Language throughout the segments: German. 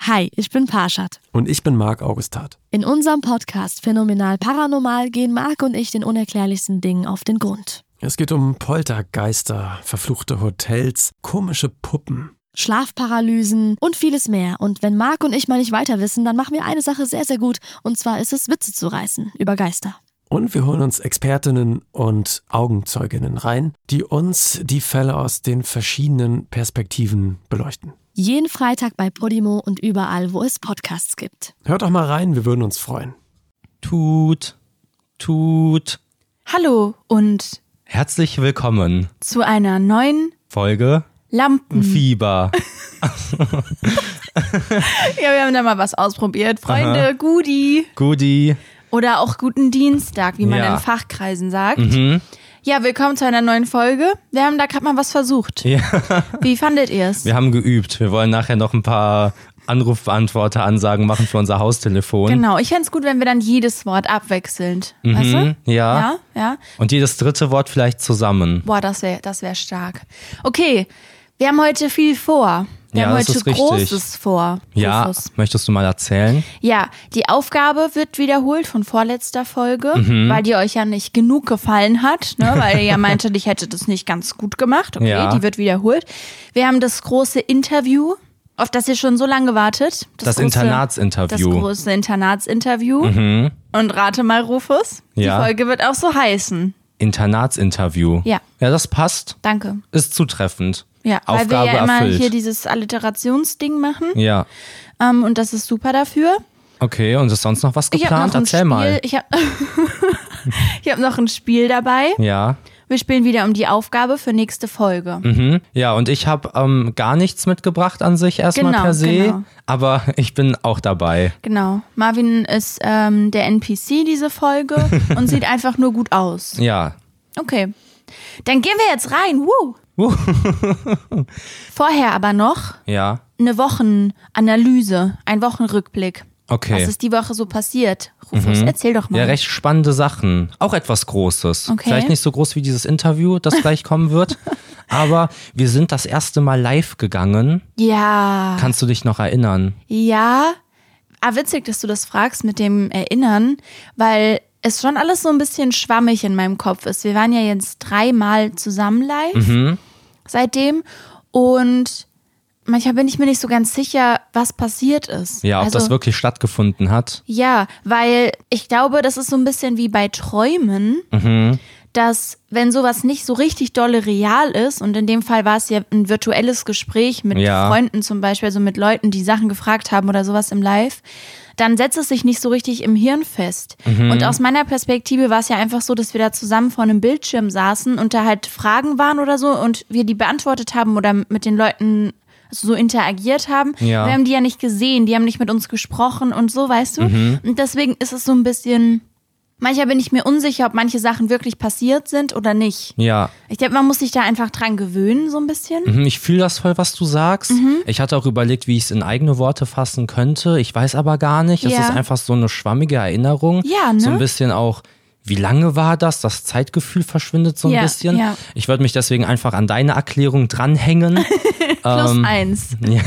Hi, ich bin Parshad. Und ich bin Marc Augustat. In unserem Podcast Phänomenal Paranormal gehen Marc und ich den unerklärlichsten Dingen auf den Grund. Es geht um Poltergeister, verfluchte Hotels, komische Puppen, Schlafparalysen und vieles mehr. Und wenn Marc und ich mal nicht weiter wissen, dann machen wir eine Sache sehr, sehr gut. Und zwar ist es, Witze zu reißen über Geister. Und wir holen uns Expertinnen und Augenzeuginnen rein, die uns die Fälle aus den verschiedenen Perspektiven beleuchten. Jeden Freitag bei Podimo und überall, wo es Podcasts gibt. Hört doch mal rein, wir würden uns freuen. Tut. Hallo und Herzlich willkommen zu einer neuen Folge Lampenfieber. Ja, wir haben da mal was ausprobiert. Freunde, Aha. Goodie. Oder auch guten Dienstag, wie man Ja. in Fachkreisen sagt. Ja, willkommen zu einer neuen Folge. Wir haben da gerade mal was versucht. Ja. Wie fandet ihr es? Wir haben geübt. Wir wollen nachher noch ein paar Anrufbeantworter-Ansagen machen für unser Haustelefon. Genau, ich fände es gut, wenn wir dann jedes Wort abwechselnd, weißt du? Ja. Ja. Und jedes dritte Wort vielleicht zusammen. Boah, das wär stark. Okay, wir haben heute viel vor. Wir Ja, haben das heute ist richtig. Großes vor. Ja, Rufus. möchtest du mal erzählen? Ja, die Aufgabe wird wiederholt von vorletzter Folge, Mhm. weil die euch ja nicht genug gefallen hat, ne? Weil ihr ja meintet, ich hätte das nicht ganz gut gemacht. Okay, Ja. die wird wiederholt. Wir haben das große Interview, auf das ihr schon so lange wartet. Das Internatsinterview. Das große Internatsinterview. Und rate mal, Rufus, Ja. die Folge wird auch so heißen. Internatsinterview. Ja. Ja, das passt. Danke. Ist zutreffend. Ja, Aufgabe weil wir ja immer erfüllt. hier dieses Alliterationsding machen. Ja. Und das ist super dafür. Okay, und ist sonst noch was Ich habe geplant? noch ein Erzähl Spiel. mal. Ich hab noch ein Spiel dabei. Ja. Wir spielen wieder um die Aufgabe für nächste Folge. Ja, und ich habe gar nichts mitgebracht an sich erstmal Genau, per se, genau. aber ich bin auch dabei. Genau. Marvin ist der NPC diese Folge und sieht einfach nur gut aus. Ja. Okay. Dann gehen wir jetzt rein. Woo. Vorher aber noch Ja. eine Wochenanalyse, ein Wochenrückblick. Okay. Was ist die Woche so passiert? Rufus, erzähl doch mal. Ja, recht spannende Sachen. Auch etwas Großes. Okay. Vielleicht nicht so groß wie dieses Interview, das gleich kommen wird. Aber wir sind das erste Mal live gegangen. Ja. Kannst du dich noch erinnern? Ja. Witzig, dass du das fragst mit dem Erinnern, weil es schon alles so ein bisschen schwammig in meinem Kopf ist. Wir waren ja jetzt 3-mal zusammen live seitdem und manchmal bin ich mir nicht so ganz sicher, was passiert ist. Ja, ob Also, das wirklich stattgefunden hat. Ja, weil ich glaube, das ist so ein bisschen wie bei Träumen, dass wenn sowas nicht so richtig dolle real ist, und in dem Fall war es ja ein virtuelles Gespräch mit Ja. Freunden zum Beispiel, also mit Leuten, die Sachen gefragt haben oder sowas im Live, dann setzt es sich nicht so richtig im Hirn fest. Und aus meiner Perspektive war es ja einfach so, dass wir da zusammen vor einem Bildschirm saßen und da halt Fragen waren oder so und wir die beantwortet haben oder mit den Leuten so interagiert haben. Ja. Wir haben die ja nicht gesehen, die haben nicht mit uns gesprochen und so, weißt du? Und deswegen ist es so ein bisschen, manchmal bin ich mir unsicher, ob manche Sachen wirklich passiert sind oder nicht. Ja. Ich denke, man muss sich da einfach dran gewöhnen, so ein bisschen. Ich fühle das voll, was du sagst. Ich hatte auch überlegt, wie ich es in eigene Worte fassen könnte. Ich weiß aber gar nicht. Es Ja. ist einfach so eine schwammige Erinnerung. Ja, ne? So ein bisschen auch, wie lange war das? Das Zeitgefühl verschwindet so ein Ja, bisschen. ja. Ich würde mich deswegen einfach an deine Erklärung dranhängen. +1. Ja.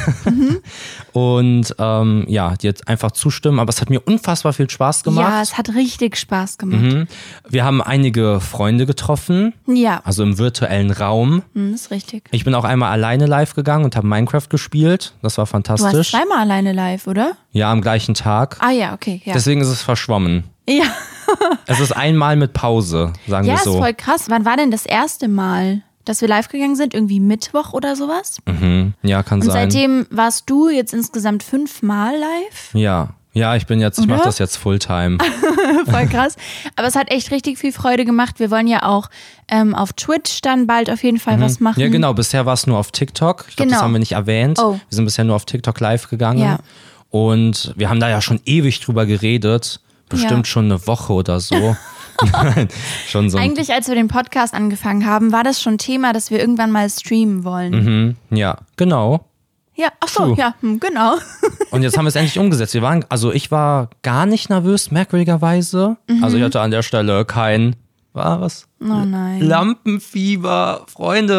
Und ja, dir jetzt einfach zustimmen. Aber es hat mir unfassbar viel Spaß gemacht. Ja, es hat richtig Spaß gemacht. Wir haben einige Freunde getroffen, Ja, also im virtuellen Raum. ist richtig. Ich bin auch einmal alleine live gegangen und habe Minecraft gespielt. Das war Du fantastisch. warst 2-mal alleine live, oder? Ja, am gleichen Tag. Ah ja, okay. Ja, Deswegen ist es verschwommen. ja. Es ist einmal mit Pause, sagen Ja, wir ist so. voll krass. Wann war denn das erste Mal, dass wir live gegangen sind? Irgendwie Mittwoch oder sowas? Ja, kann Und sein. seitdem warst du jetzt insgesamt 5-mal live. Ja, ich Oder? mache das jetzt Fulltime. Voll krass. Aber es hat echt richtig viel Freude gemacht. Wir wollen ja auch auf Twitch dann bald auf jeden Fall was machen. Ja, genau. Bisher war es nur auf TikTok. Ich glaube, das Genau. haben wir nicht erwähnt. Oh. Wir sind bisher nur auf TikTok live gegangen. Ja. Und wir haben da ja schon ewig drüber geredet. Bestimmt Ja. schon eine Woche oder so. Nein, schon so. Eigentlich, als wir den Podcast angefangen haben, war das schon Thema, dass wir irgendwann mal streamen wollen. Ja, genau. Ja, ach so, True. ja, genau. Und jetzt haben wir es endlich umgesetzt. Ich war gar nicht nervös, merkwürdigerweise. Also ich hatte an der Stelle kein, was? Oh nein. Lampenfieber, Freunde.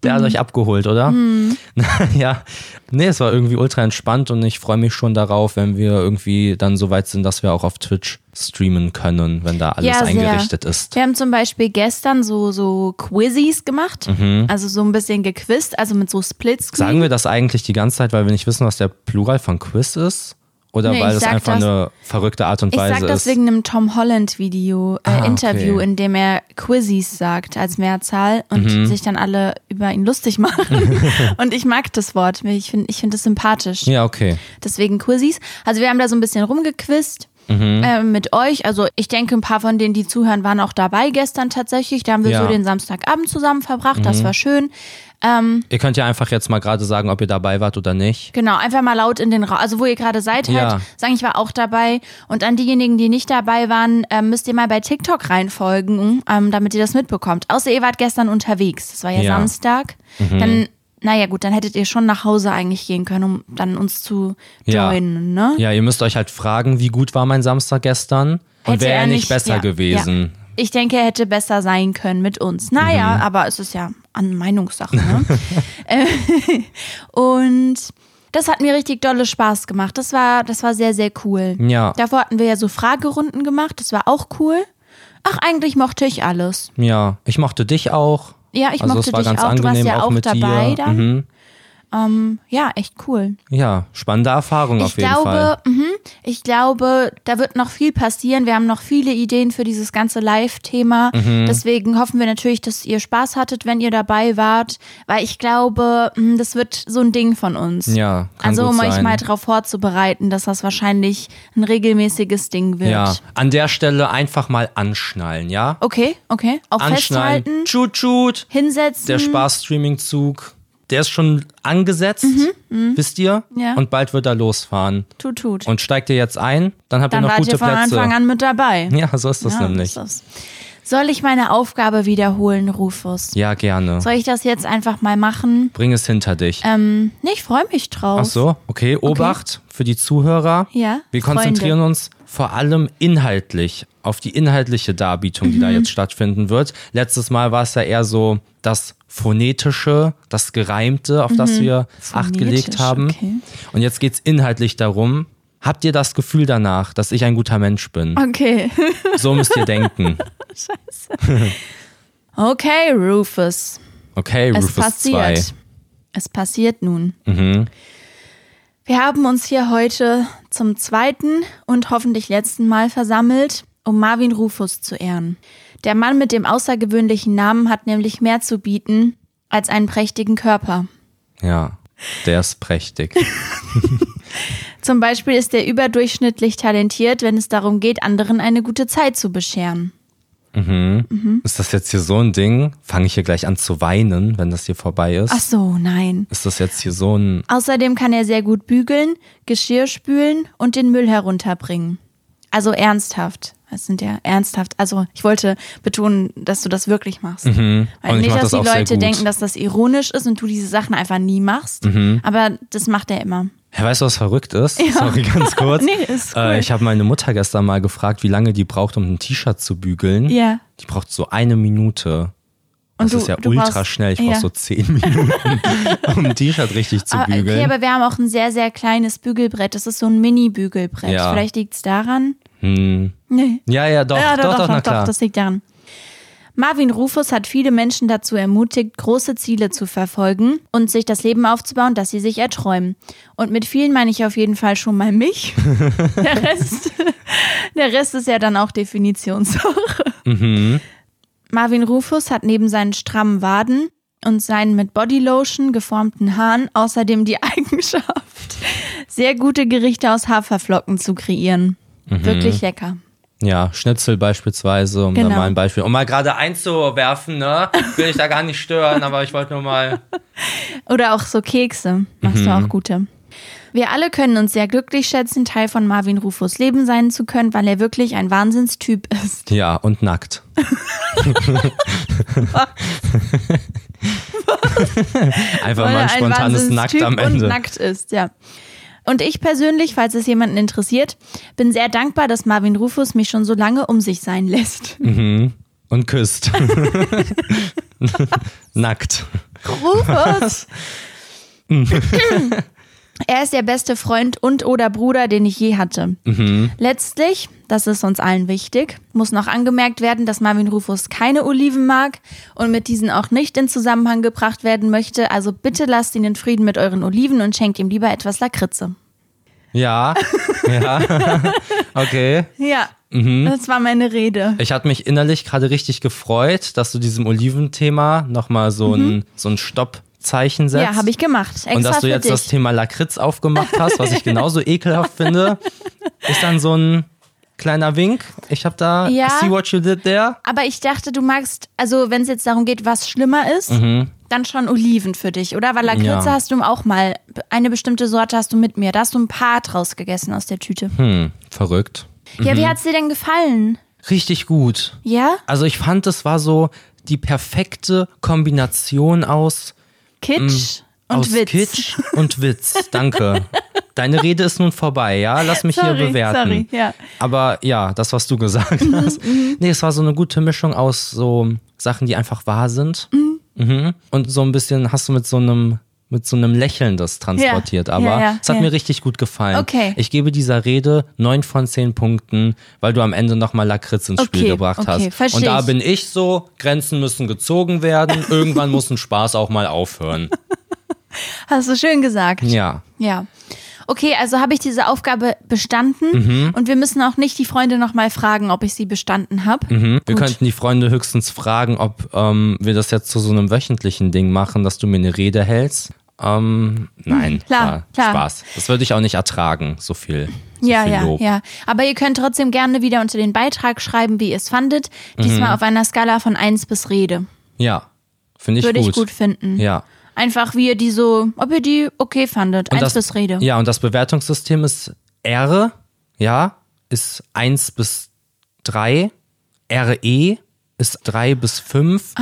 Der hat euch abgeholt, oder? Ja, nee, es war irgendwie ultra entspannt und ich freue mich schon darauf, wenn wir irgendwie dann so weit sind, dass wir auch auf Twitch streamen können, wenn da alles eingerichtet ist. Wir haben zum Beispiel gestern so Quizzes gemacht, also so ein bisschen gequizt, also mit so Splitscreen. Sagen wir das eigentlich die ganze Zeit, weil wir nicht wissen, was der Plural von Quiz ist? Oder Nee, weil ich das sag einfach das- eine verrückte Art und Ich Weise sag das ist? wegen einem Tom Holland Interview, okay. in dem er Quizzes sagt als Mehrzahl und sich dann alle über ihn lustig machen. Und ich mag das Wort, ich find das sympathisch. Ja, okay. Deswegen Quizzes. Also wir haben da so ein bisschen rumgequizt mit euch. Also ich denke, ein paar von denen, die zuhören, waren auch dabei gestern tatsächlich. Da haben wir Ja. so den Samstagabend zusammen verbracht. Das war schön. Ihr könnt ja einfach jetzt mal gerade sagen, ob ihr dabei wart oder nicht. Genau, einfach mal laut in den Raum, also wo ihr gerade seid, halt Ja. sagen, ich war auch dabei. Und an diejenigen, die nicht dabei waren, müsst ihr mal bei TikTok reinfolgen, damit ihr das mitbekommt. Außer ihr wart gestern unterwegs, das war ja Ja. Samstag. Dann, naja gut, dann hättet ihr schon nach Hause eigentlich gehen können, um dann uns zu Ja. joinen, ne? Ja, ihr müsst euch halt fragen, wie gut war mein Samstag gestern? Und Hätte wäre er er nicht nicht- besser ja, gewesen? Ich denke, er hätte besser sein können mit uns. Naja, aber es ist ja an Meinungssache. Ne? Und das hat mir richtig dolle Spaß gemacht. Das war sehr, sehr cool. Ja. Davor hatten wir ja so Fragerunden gemacht. Das war auch cool. Ach, eigentlich mochte ich alles. Ja, ich mochte dich auch. Ja, ich Also mochte es war dich ganz auch. Du warst angenehm, ja auch auch mit dabei dir. dann. Ja, echt cool. Ja, spannende Erfahrung auf jeden Fall. Ich glaube, da wird noch viel passieren. Wir haben noch viele Ideen für dieses ganze Live-Thema. Deswegen hoffen wir natürlich, dass ihr Spaß hattet, wenn ihr dabei wart. Weil ich glaube, das wird so ein Ding von uns. Ja, kann Also gut um euch sein. mal darauf vorzubereiten, dass das wahrscheinlich ein regelmäßiges Ding wird. Ja, an der Stelle einfach mal anschnallen, ja? Okay. Auch Anschnallen. festhalten, Tschut, tschut. hinsetzen. Der Spaß-Streaming-Zug, der ist schon angesetzt, wisst ihr? Ja. Und bald wird er losfahren. Tut. Und steigt ihr jetzt ein, dann habt ihr Dann noch wart gute ihr von Plätze. Anfang an mit dabei. Ja, so ist das Ja, nämlich. das ist das. Soll ich meine Aufgabe wiederholen, Rufus? Ja, gerne. Soll ich das jetzt einfach mal machen? Bring es hinter dich. Nee, ich freue mich drauf. Ach so, okay. Obacht für die Zuhörer. Ja, Wir Freunde. konzentrieren uns vor allem inhaltlich auf die inhaltliche Darbietung, die da jetzt stattfinden wird. Letztes Mal war es ja eher so das Phonetische, das Gereimte, auf das wir Acht gelegt Phonetisch, haben. okay. Und jetzt geht's inhaltlich darum, habt ihr das Gefühl danach, dass ich ein guter Mensch bin? Okay. So müsst ihr denken. Okay, Rufus. Okay, Es Rufus passiert. 2. Es passiert nun. Mhm. Wir haben uns hier heute zum zweiten und hoffentlich letzten Mal versammelt, um Marvin Rufus zu ehren. Der Mann mit dem außergewöhnlichen Namen hat nämlich mehr zu bieten als einen prächtigen Körper. Ja, der ist prächtig. Zum Beispiel ist er überdurchschnittlich talentiert, wenn es darum geht, anderen eine gute Zeit zu bescheren. Ist das jetzt hier so ein Ding? Fange ich hier gleich an zu weinen, wenn das hier vorbei ist? Ach so, nein. Ist das jetzt hier so ein... Außerdem kann er sehr gut bügeln, Geschirr spülen und den Müll herunterbringen. Also ernsthaft. Das sind ja ernsthaft. Also ich wollte betonen, dass du das wirklich machst. Und Weil ich nicht, mach dass das die auch sehr Leute gut. denken, dass das ironisch ist und du diese Sachen einfach nie machst. Aber das macht er immer. Ja, weißt du, was verrückt ist? Sorry, ganz kurz. Nee, ist cool. Ich habe meine Mutter gestern mal gefragt, wie lange die braucht, um ein T-Shirt zu bügeln. Ja. Die braucht so 1 Minute. Und Das ist ja ultra schnell. Ich brauche so 10 Minuten, um ein T-Shirt richtig zu bügeln. Okay, aber wir haben auch ein sehr, sehr kleines Bügelbrett. Das ist so ein Mini-Bügelbrett. Ja. Vielleicht liegt es daran. Nee. Ja, doch, na klar. Das liegt daran. Marvin Rufus hat viele Menschen dazu ermutigt, große Ziele zu verfolgen und sich das Leben aufzubauen, das sie sich erträumen. Und mit vielen meine ich auf jeden Fall schon mal mich. Der Rest ist ja dann auch Definitionssache. Marvin Rufus hat neben seinen strammen Waden und seinen mit Bodylotion geformten Haaren außerdem die Eigenschaft, sehr gute Gerichte aus Haferflocken zu kreieren. Wirklich lecker. Ja, Schnitzel beispielsweise, um Genau. da mal ein Beispiel. Um mal gerade einzuwerfen, ne? Will ich da gar nicht stören, aber ich wollte nur mal. Oder auch so Kekse. Machst du auch gute. Wir alle können uns sehr glücklich schätzen, Teil von Marvin Rufus Leben sein zu können, weil er wirklich ein Wahnsinnstyp ist. Ja, und nackt. Einfach Weil mal er ein spontanes Nackt am Ende. Und nackt ist, ja. Und ich persönlich, falls es jemanden interessiert, bin sehr dankbar, dass Marvin Rufus mich schon so lange um sich sein lässt. Und küsst. Nackt. Rufus. Er ist der beste Freund und oder Bruder, den ich je hatte. Letztlich, das ist uns allen wichtig, muss noch angemerkt werden, dass Marvin Rufus keine Oliven mag und mit diesen auch nicht in Zusammenhang gebracht werden möchte. Also bitte lasst ihn in Frieden mit euren Oliven und schenkt ihm lieber etwas Lakritze. Ja. Okay. Ja, das war meine Rede. Ich hatte mich innerlich gerade richtig gefreut, dass du diesem Oliventhema nochmal so ein Stoppzeichen setzt. Ja, habe ich gemacht. Extra und dass du jetzt für das dich. Thema Lakritz aufgemacht hast, was ich genauso ekelhaft finde, ist dann so ein kleiner Wink. Ich habe da, Ja. see what you did there. Aber ich dachte, du magst, also wenn es jetzt darum geht, was schlimmer ist, dann schon Oliven für dich, oder? Weil Lakritze Ja. hast du auch mal, eine bestimmte Sorte hast du mit mir. Da hast du ein paar draus gegessen aus der Tüte. Verrückt. Ja, wie hat's dir denn gefallen? Richtig gut. Ja? Also ich fand, es war so die perfekte Kombination aus Kitsch und aus Witz. Kitsch und Witz. Danke. Deine Rede ist nun vorbei, ja? Lass mich hier bewerten. Sorry, ja. Aber ja, das, was du gesagt hast. Nee, es war so eine gute Mischung aus so Sachen, die einfach wahr sind. Und so ein bisschen hast du mit so einem Lächeln das transportiert. Ja, Aber ja, es hat ja. mir richtig gut gefallen. Okay. Ich gebe dieser Rede 9 von 10 Punkten, weil du am Ende nochmal Lakritz ins Spiel gebracht hast. versteh Und da ich. bin ich so, Grenzen müssen gezogen werden. Irgendwann muss ein Spaß auch mal aufhören. Hast du schön gesagt. Ja. Ja. Okay, also habe ich diese Aufgabe bestanden und wir müssen auch nicht die Freunde nochmal fragen, ob ich sie bestanden habe. Wir könnten die Freunde höchstens fragen, ob wir das jetzt zu so einem wöchentlichen Ding machen, dass du mir eine Rede hältst. Nein, Klar. Spaß. Das würde ich auch nicht ertragen, so viel Ja, Lob. ja. Aber ihr könnt trotzdem gerne wieder unter den Beitrag schreiben, wie ihr es fandet. Diesmal auf einer Skala von 1 bis Rede. Ja, finde ich Würde gut. ich gut finden. Ja. Einfach wie ihr die so, ob ihr die okay fandet. Und 1 bis Rede. Ja, und das Bewertungssystem ist R, ja, ist 1 bis 3. RE ist 3 bis 5.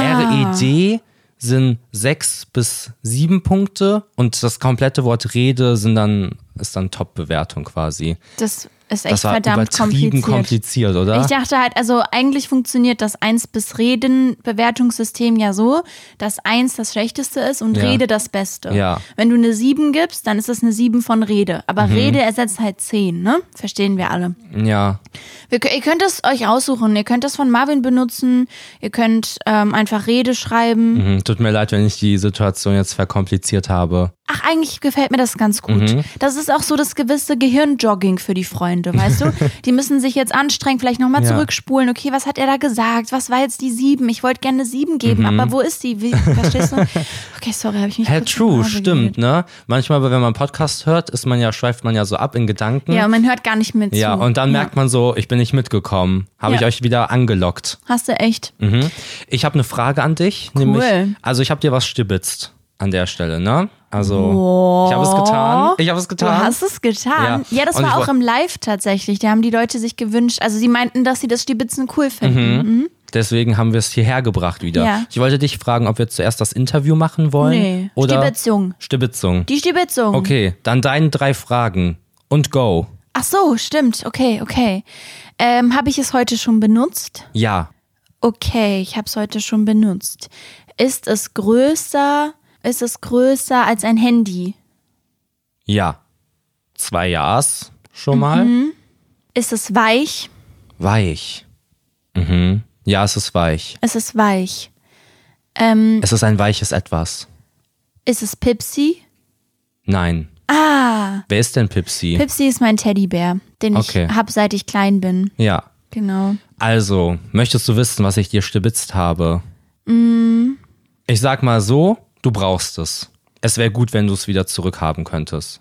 RED sind 6 bis 7 Punkte und das komplette Wort Rede ist dann Top-Bewertung quasi. Das ist echt Das war verdammt übertrieben kompliziert, oder? Ich dachte halt, also eigentlich funktioniert das 1 bis Reden-Bewertungssystem ja so, dass 1 das Schlechteste ist und Ja. Rede das Beste. Ja. Wenn du eine 7 gibst, dann ist es eine 7 von Rede. Aber Rede ersetzt halt 10, ne? Verstehen wir alle. Ja. Ihr könnt es euch aussuchen. Ihr könnt es von Marvin benutzen. Ihr könnt einfach Rede schreiben. Tut mir leid, wenn ich die Situation jetzt verkompliziert habe. Ach, eigentlich gefällt mir das ganz gut. Das ist auch so das gewisse Gehirnjogging für die Freunde, weißt du? Die müssen sich jetzt anstrengen, vielleicht nochmal Ja. zurückspulen. Okay, was hat er da gesagt? Was war jetzt die 7? Ich wollte gerne eine 7 geben, aber wo ist die? Verstehst du? Okay, sorry, habe ich mich Hey, kurz true, in die Haare stimmt, geredet. ne? Manchmal, wenn man einen Podcast hört, schweift man ja so ab in Gedanken. Ja, und man hört gar nicht mit Ja, zu. und dann merkt man so, ich bin nicht mitgekommen. Habe ich Ja. euch wieder angelockt. Hast du echt? Ich habe eine Frage an dich. Cool. Nämlich, also ich habe dir was stibitzt an der Stelle, ne? Also, ich habe es getan. Du hast es getan? Ja. Ja, das Und war ich auch im Live tatsächlich. Da haben die Leute sich gewünscht, also sie meinten, dass sie das Stibitzen cool finden. Deswegen haben wir es hierher gebracht wieder. Ja. Ich wollte dich fragen, ob wir zuerst das Interview machen wollen. Nee, oder Stibitzung. Stibitzung. Die Stibitzung. Okay, dann deine 3 Fragen. Und go. Ach so, stimmt. Okay. Habe ich es heute schon benutzt? Ja. Okay, ich habe es heute schon benutzt. Ist es größer als ein Handy? Ja. 2 Ja's schon mal. Ist es weich? Weich. Ja, es ist weich. Es ist weich. Es ist ein weiches Etwas. Ist es Pipsi? Nein. Ah, Wer ist denn Pipsi? Pipsi ist mein Teddybär, den Okay. ich habe, seit ich klein bin. Ja. Genau. Also, möchtest du wissen, was ich dir stibitzt habe? Ich sag mal so, du brauchst es. Es wäre gut, wenn du es wieder zurückhaben könntest.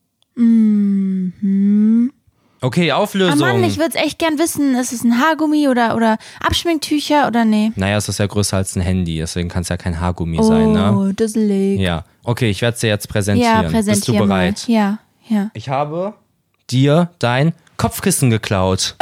Okay, Auflösung. Ah Mann, ich würde es echt gern wissen. Ist es ein Haargummi oder Abschminktücher oder nee? Naja, es ist ja größer als ein Handy, deswegen kann es ja kein Haargummi sein, ne? Oh, dusselig. Ja. Okay, ich werde es dir jetzt präsentieren. Ja, präsentier Bist du bereit? Mal. Ja. Ich habe dir dein Kopfkissen geklaut.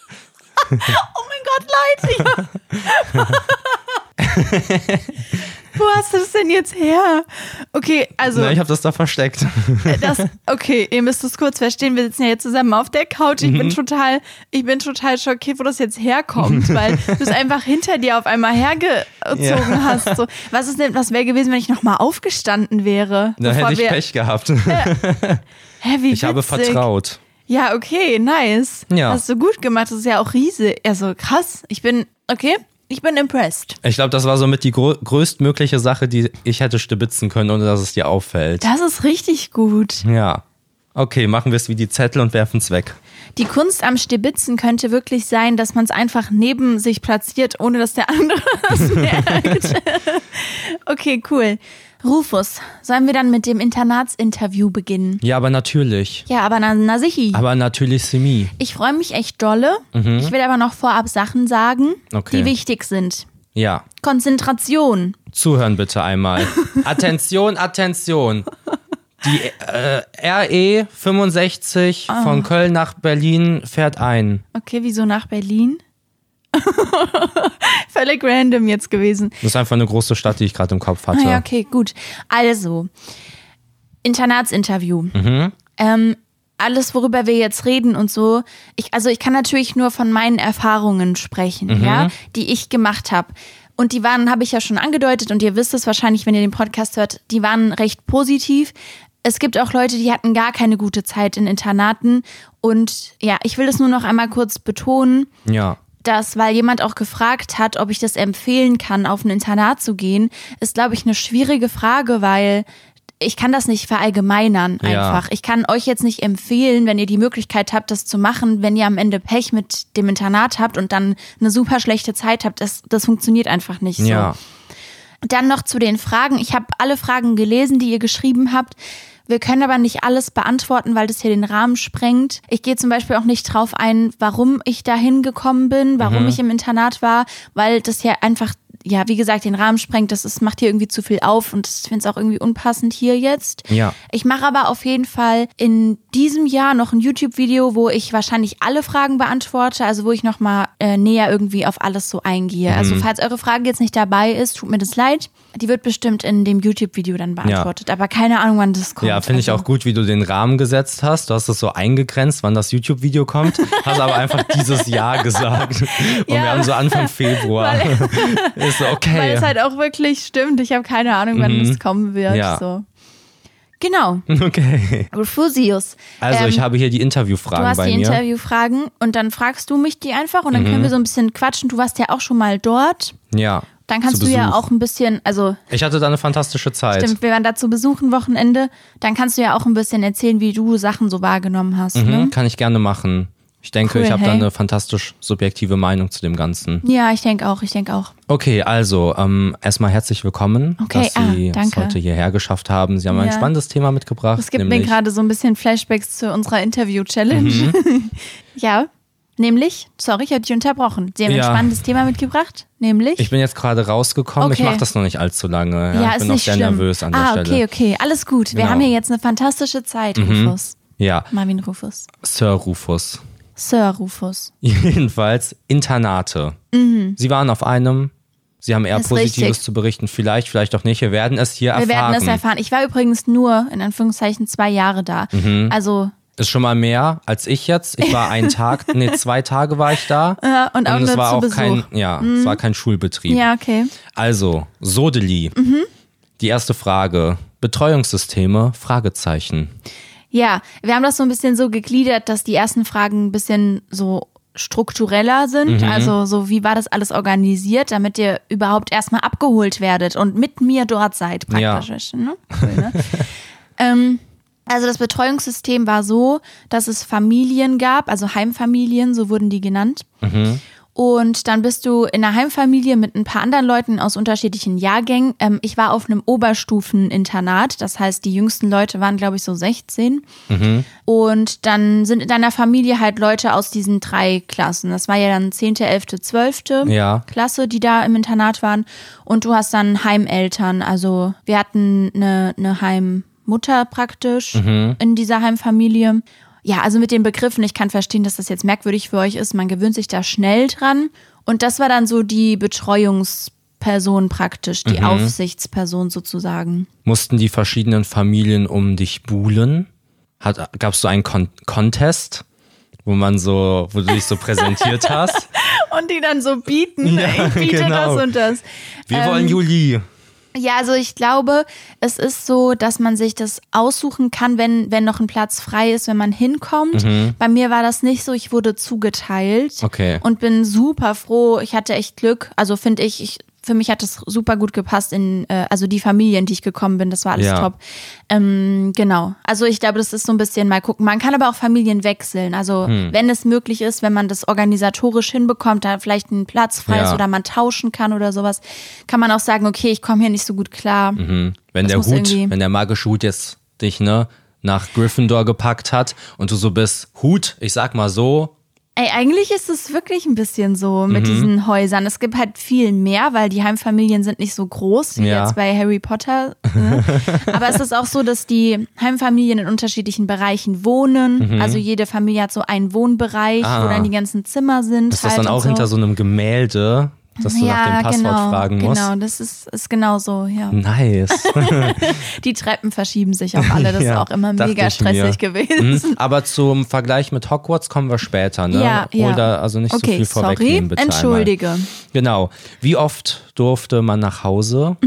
Oh mein Gott, leid. Wo hast du das denn jetzt her? Okay, also. Na, ich habe das da versteckt. Okay, ihr müsst es kurz verstehen. Wir sitzen ja jetzt zusammen auf der Couch. Ich bin total schockiert, wo das jetzt herkommt, weil du es einfach hinter dir auf einmal hergezogen hast. So, was wäre gewesen, wenn ich nochmal aufgestanden wäre? Da hätte ich Pech gehabt. Hä, wie ich habe vertraut. Ja, okay, nice. Ja. Hast du gut gemacht. Das ist ja auch riesig. Also krass. Ich bin impressed. Ich glaube, das war somit die größtmögliche Sache, die ich hätte stibitzen können, ohne dass es dir auffällt. Das ist richtig gut. Ja. Okay, machen wir es wie die Zettel und werfen es weg. Die Kunst am Stibitzen könnte wirklich sein, dass man es einfach neben sich platziert, ohne dass der andere es merkt. Okay, cool. Rufus, sollen wir dann mit dem Internatsinterview beginnen? Ja, aber natürlich. Ja, aber na sichi. Aber natürlich Simi. Ich freue mich echt dolle. Ich will aber noch vorab Sachen sagen, die wichtig sind. Ja. Konzentration. Zuhören bitte einmal. Attention, Attention. Die RE 65 von Köln nach Berlin fährt ein. Okay, wieso nach Berlin? Völlig random jetzt gewesen. Das ist einfach eine große Stadt, die ich gerade im Kopf hatte. Ja, okay, gut. Also, Internatsinterview. Alles, worüber wir jetzt reden und so. Ich kann natürlich nur von meinen Erfahrungen sprechen, ja, die ich gemacht habe. Und die habe ich ja schon angedeutet und ihr wisst es wahrscheinlich, wenn ihr den Podcast hört, die waren recht positiv. Es gibt auch Leute, die hatten gar keine gute Zeit in Internaten. Und ja, ich will das nur noch einmal kurz betonen. Ja. Weil jemand auch gefragt hat, ob ich das empfehlen kann, auf ein Internat zu gehen, ist, glaube ich, eine schwierige Frage, weil ich kann das nicht verallgemeinern einfach. Ja. Ich kann euch jetzt nicht empfehlen, wenn ihr die Möglichkeit habt, das zu machen, wenn ihr am Ende Pech mit dem Internat habt und dann eine super schlechte Zeit habt. Das funktioniert einfach nicht so. Ja. Dann noch zu den Fragen. Ich habe alle Fragen gelesen, die ihr geschrieben habt. Wir können aber nicht alles beantworten, weil das hier den Rahmen sprengt. Ich gehe zum Beispiel auch nicht drauf ein, warum ich da hingekommen bin, warum ich im Internat war, weil das ja einfach, ja, wie gesagt, den Rahmen sprengt. Das macht hier irgendwie zu viel auf und ich finde es auch irgendwie unpassend hier jetzt. Ja. Ich mache aber auf jeden Fall in diesem Jahr noch ein YouTube-Video, wo ich wahrscheinlich alle Fragen beantworte, also wo ich nochmal näher irgendwie auf alles so eingehe. Also falls eure Frage jetzt nicht dabei ist, tut mir das leid. Die wird bestimmt in dem YouTube-Video dann beantwortet, aber keine Ahnung, wann das kommt. Ja, finde ich auch gut, wie du den Rahmen gesetzt hast. Du hast es so eingegrenzt, wann das YouTube-Video kommt, hast aber einfach dieses Jahr gesagt. Und wir haben so Anfang Februar. Ist so, okay. Weil es halt auch wirklich stimmt. Ich habe keine Ahnung, wann das kommen wird. Ja. So. Genau. Okay. Rufusius. Also ich habe hier die Interviewfragen bei mir. Du hast die Interviewfragen und dann fragst du mich die einfach und dann können wir so ein bisschen quatschen. Du warst ja auch schon mal dort. Ja. Dann kannst du ja auch ein bisschen, ich hatte da eine fantastische Zeit. Stimmt, wir waren da zu Besuch ein Wochenende. Dann kannst du ja auch ein bisschen erzählen, wie du Sachen so wahrgenommen hast. Ne? Kann ich gerne machen. Ich denke, ich habe da eine fantastisch subjektive Meinung zu dem Ganzen. Ja, ich denke auch. Okay, also erstmal herzlich willkommen, dass Sie es heute hierher geschafft haben. Sie haben ein spannendes Thema mitgebracht. Es gibt mir gerade so ein bisschen Flashbacks zu unserer Interview-Challenge. Ja. Nämlich, sorry, ich habe dich unterbrochen. Sie haben ein spannendes Thema mitgebracht, nämlich? Ich bin jetzt gerade rausgekommen, ich mache das noch nicht allzu lange. Ja, ich bin noch sehr nervös an der Stelle. Okay, alles gut. Wir haben hier jetzt eine fantastische Zeit, Rufus. Ja. Marvin Rufus. Sir Rufus. Jedenfalls Internate. Sie waren auf einem, Sie haben eher Positives zu berichten, vielleicht auch nicht. Wir werden es hier erfahren. Wir werden es erfahren. Ich war übrigens nur, in Anführungszeichen, 2 Jahre da. Also... Ist schon mal mehr als ich jetzt. Ich war 2 Tage war ich da. Ja, und auch es war zu auch Besuch. Es war kein Schulbetrieb. Ja, okay. Also, Sodeli. Die erste Frage. Betreuungssysteme? Fragezeichen. Ja, wir haben das so ein bisschen so gegliedert, dass die ersten Fragen ein bisschen so struktureller sind. Also so, wie war das alles organisiert, damit ihr überhaupt erstmal abgeholt werdet und mit mir dort seid praktisch. Ja. Ne? Cool, ne? Also das Betreuungssystem war so, dass es Familien gab, also Heimfamilien, so wurden die genannt. Und dann bist du in einer Heimfamilie mit ein paar anderen Leuten aus unterschiedlichen Jahrgängen. Ich war auf einem Oberstufeninternat, das heißt, die jüngsten Leute waren, glaube ich, so 16. Und dann sind in deiner Familie halt Leute aus diesen 3 Klassen. Das war ja dann 10., 11., 12. Klasse, die da im Internat waren. Und du hast dann Heimeltern, also wir hatten eine Heimmutter praktisch in dieser Heimfamilie. Ja, also mit den Begriffen, ich kann verstehen, dass das jetzt merkwürdig für euch ist. Man gewöhnt sich da schnell dran. Und das war dann so die Betreuungsperson Person praktisch, die Aufsichtsperson sozusagen. Mussten die verschiedenen Familien um dich buhlen? Gab es so einen Contest, wo du dich so präsentiert hast? Und die dann so bieten, Ja, ich biete genau. das und das. Wir wollen Julie. Ja, also ich glaube, es ist so, dass man sich das aussuchen kann, wenn noch ein Platz frei ist, wenn man hinkommt. Bei mir war das nicht so, ich wurde zugeteilt Okay. und bin super froh. Ich hatte echt Glück, also finde ich, für mich hat es super gut gepasst also die Familie, in die ich gekommen bin, das war alles top. Genau, also ich glaube, das ist so ein bisschen mal gucken. Man kann aber auch Familien wechseln, also wenn es möglich ist, wenn man das organisatorisch hinbekommt, da vielleicht ein Platz frei ist oder man tauschen kann oder sowas, kann man auch sagen, okay, ich komme hier nicht so gut klar. Wenn Das wenn der magische Hut jetzt dich nach Gryffindor gepackt hat und du so bist, Hut, ich sag mal so. Ey, eigentlich ist es wirklich ein bisschen so mit diesen Häusern. Es gibt halt viel mehr, weil die Heimfamilien sind nicht so groß wie jetzt bei Harry Potter. Ne? Aber es ist auch so, dass die Heimfamilien in unterschiedlichen Bereichen wohnen. Also jede Familie hat so einen Wohnbereich, wo dann die ganzen Zimmer sind. Ist das dann auch hinter so einem Gemälde, dass du nach dem Passwort fragen musst? Genau, das ist genau so, ja. Nice. Die Treppen verschieben sich auch alle, das ist auch immer dachte mega ich mir. stressig gewesen. Aber zum Vergleich mit Hogwarts kommen wir später, ne? Ja, Hol da also nicht so viel vorwegnehmen, bitte entschuldige. Einmal. Genau. Wie oft durfte man nach Hause?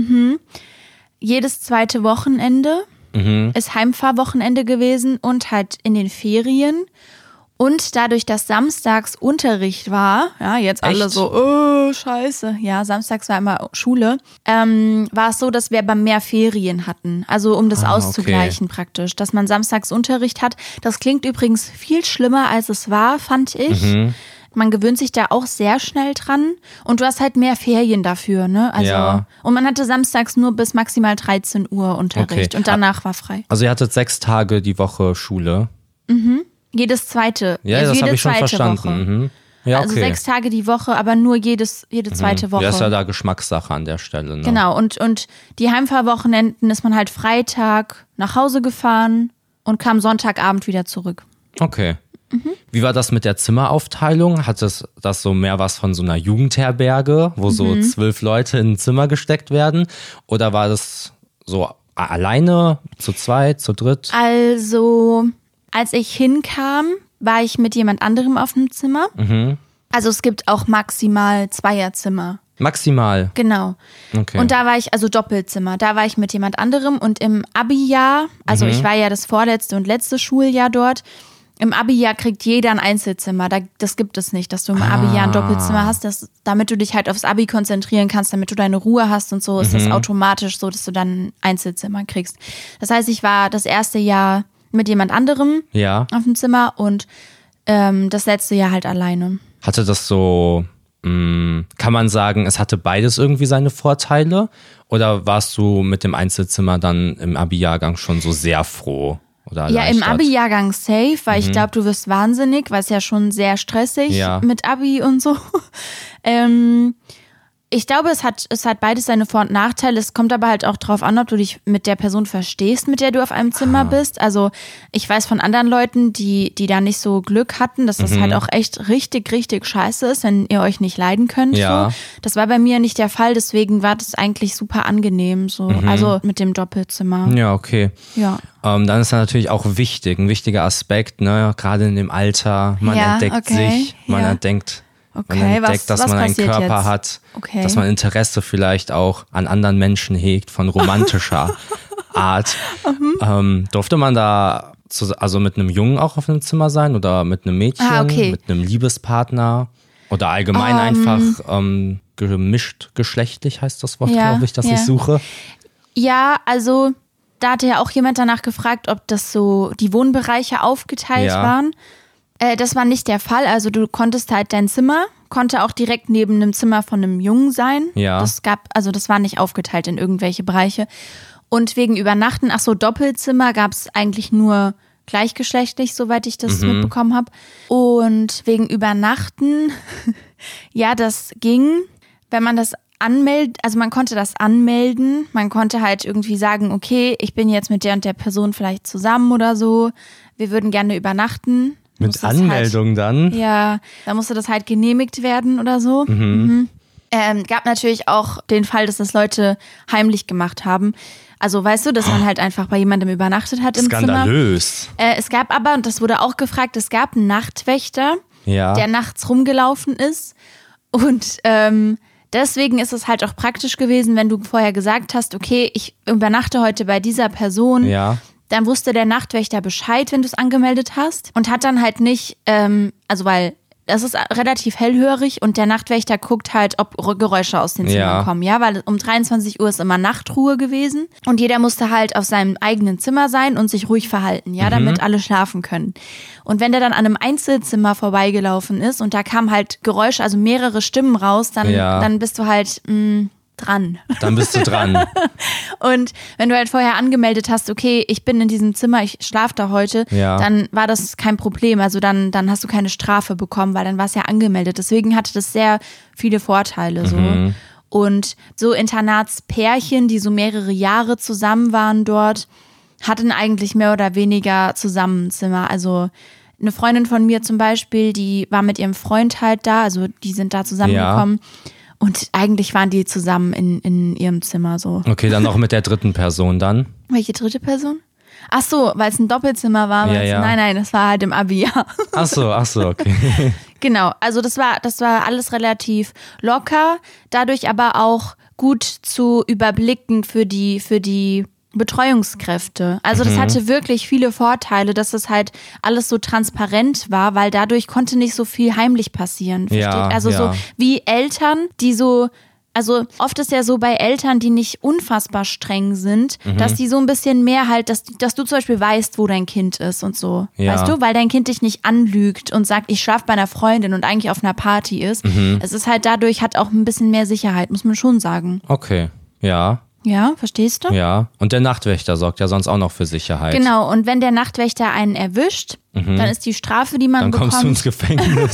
Jedes zweite Wochenende ist Heimfahrwochenende gewesen und halt in den Ferien. Und dadurch, dass samstags Unterricht war, ja, jetzt alle Echt? so, scheiße. Ja, samstags war immer Schule, war es so, dass wir aber mehr Ferien hatten. Also um das auszugleichen praktisch, dass man samstags Unterricht hat. Das klingt übrigens viel schlimmer, als es war, fand ich. Man gewöhnt sich da auch sehr schnell dran. Und du hast halt mehr Ferien dafür, ne? Also, und man hatte samstags nur bis maximal 13 Uhr Unterricht. Okay. Und danach war frei. Also ihr hattet 6 Tage die Woche Schule. Jedes zweite. Ja, also das jede habe ich schon zweite verstanden. Woche. Ja, okay. Also 6 Tage die Woche, aber nur jede zweite Woche. Ja, ist ja da Geschmackssache an der Stelle. Ne? Genau, und die Heimfahrwochenenden ist man halt Freitag nach Hause gefahren und kam Sonntagabend wieder zurück. Okay. Wie war das mit der Zimmeraufteilung? Hat das so mehr was von so einer Jugendherberge, wo so 12 Leute in ein Zimmer gesteckt werden? Oder war das so alleine, zu zweit, zu dritt? Also, als ich hinkam, war ich mit jemand anderem auf dem Zimmer. Also es gibt auch maximal Zweierzimmer. Maximal? Genau. Okay. Und da war ich, also Doppelzimmer, da war ich mit jemand anderem und im Abi-Jahr, also ich war ja das vorletzte und letzte Schuljahr dort, im Abi-Jahr kriegt jeder ein Einzelzimmer. Das gibt es nicht, dass du im Abi-Jahr ein Doppelzimmer hast, damit du dich halt aufs Abi konzentrieren kannst, damit du deine Ruhe hast und so, ist das automatisch so, dass du dann ein Einzelzimmer kriegst. Das heißt, ich war das erste Jahr mit jemand anderem auf dem Zimmer und das letzte Jahr halt alleine. Hatte das so, kann man sagen, es hatte beides irgendwie seine Vorteile? Oder warst du mit dem Einzelzimmer dann im Abi-Jahrgang schon so sehr froh? Oder ja, im erleichtert? Abi-Jahrgang safe, weil ich glaube, du wirst wahnsinnig, weil es ja schon sehr stressig mit Abi und so. Ich glaube, es hat beides seine Vor- und Nachteile. Es kommt aber halt auch drauf an, ob du dich mit der Person verstehst, mit der du auf einem Zimmer bist. Also ich weiß von anderen Leuten, die da nicht so Glück hatten, dass das halt auch echt richtig, richtig scheiße ist, wenn ihr euch nicht leiden könnt. Ja. So. Das war bei mir nicht der Fall, deswegen war das eigentlich super angenehm. So. Also mit dem Doppelzimmer. Ja, okay. Ja. Dann ist das natürlich auch ein wichtiger Aspekt, ne? Gerade in dem Alter, man entdeckt sich, man entdeckt... Okay, man entdeckt, dass was man einen Körper jetzt? hat, Okay. dass man Interesse vielleicht auch an anderen Menschen hegt, von romantischer Art. Durfte man da also mit einem Jungen auch auf einem Zimmer sein oder mit einem Mädchen, mit einem Liebespartner oder allgemein einfach gemischt geschlechtlich heißt das Wort, glaube ich, das ich suche. Ja, also da hatte ja auch jemand danach gefragt, ob das so die Wohnbereiche aufgeteilt waren. Das war nicht der Fall. Also du konntest halt dein Zimmer, konnte auch direkt neben einem Zimmer von einem Jungen sein. Ja. Das war nicht aufgeteilt in irgendwelche Bereiche. Und wegen Übernachten, Doppelzimmer gab es eigentlich nur gleichgeschlechtlich, soweit ich das mitbekommen habe. Und wegen Übernachten, ja, das ging, wenn man das anmeldet, also man konnte das anmelden, man konnte halt irgendwie sagen, okay, ich bin jetzt mit der und der Person vielleicht zusammen oder so, wir würden gerne übernachten. Mit Anmeldung dann? Ja, da musste das halt genehmigt werden oder so. Gab natürlich auch den Fall, dass das Leute heimlich gemacht haben. Also weißt du, dass man halt einfach bei jemandem übernachtet hat im Skandalös. Zimmer. Es gab aber, und das wurde auch gefragt, es gab einen Nachtwächter, Ja. der nachts rumgelaufen ist. Und deswegen ist es halt auch praktisch gewesen, wenn du vorher gesagt hast, okay, ich übernachte heute bei dieser Person. Ja. Dann wusste der Nachtwächter Bescheid, wenn du es angemeldet hast. Und hat dann halt nicht, weil das ist relativ hellhörig und der Nachtwächter guckt halt, ob Geräusche aus den Zimmern kommen. Ja, weil um 23 Uhr ist immer Nachtruhe gewesen. Und jeder musste halt auf seinem eigenen Zimmer sein und sich ruhig verhalten, ja, damit alle schlafen können. Und wenn der dann an einem Einzelzimmer vorbeigelaufen ist und da kamen halt Geräusche, also mehrere Stimmen raus, dann bist du halt dran. Dann bist du dran. Und wenn du halt vorher angemeldet hast, okay, ich bin in diesem Zimmer, ich schlafe da heute, dann war das kein Problem. Also dann hast du keine Strafe bekommen, weil dann war es ja angemeldet. Deswegen hatte das sehr viele Vorteile so. Und so Internatspärchen, die so mehrere Jahre zusammen waren dort, hatten eigentlich mehr oder weniger zusammen ein Zimmer. Also eine Freundin von mir zum Beispiel, die war mit ihrem Freund halt da, also die sind da zusammengekommen. Und eigentlich waren die zusammen in ihrem Zimmer so. Okay, dann noch mit der dritten Person dann. Welche dritte Person? Ach so, weil es ein Doppelzimmer war. Ja. Nein, das war halt im Abi, ja. Ach so, okay. Genau, also das war alles relativ locker, dadurch aber auch gut zu überblicken für die Betreuungskräfte. Also das hatte wirklich viele Vorteile, dass das halt alles so transparent war, weil dadurch konnte nicht so viel heimlich passieren. Versteht? Also so wie Eltern, die so, also oft ist ja so bei Eltern, die nicht unfassbar streng sind, dass die so ein bisschen mehr halt, dass du zum Beispiel weißt, wo dein Kind ist und so. Ja. Weißt du? Weil dein Kind dich nicht anlügt und sagt, ich schlafe bei einer Freundin und eigentlich auf einer Party ist. Es ist halt dadurch, hat auch ein bisschen mehr Sicherheit, muss man schon sagen. Okay, ja. Ja, verstehst du? Ja, und der Nachtwächter sorgt ja sonst auch noch für Sicherheit. Genau, und wenn der Nachtwächter einen erwischt, dann ist die Strafe, die man bekommt. Dann kommst du ins Gefängnis.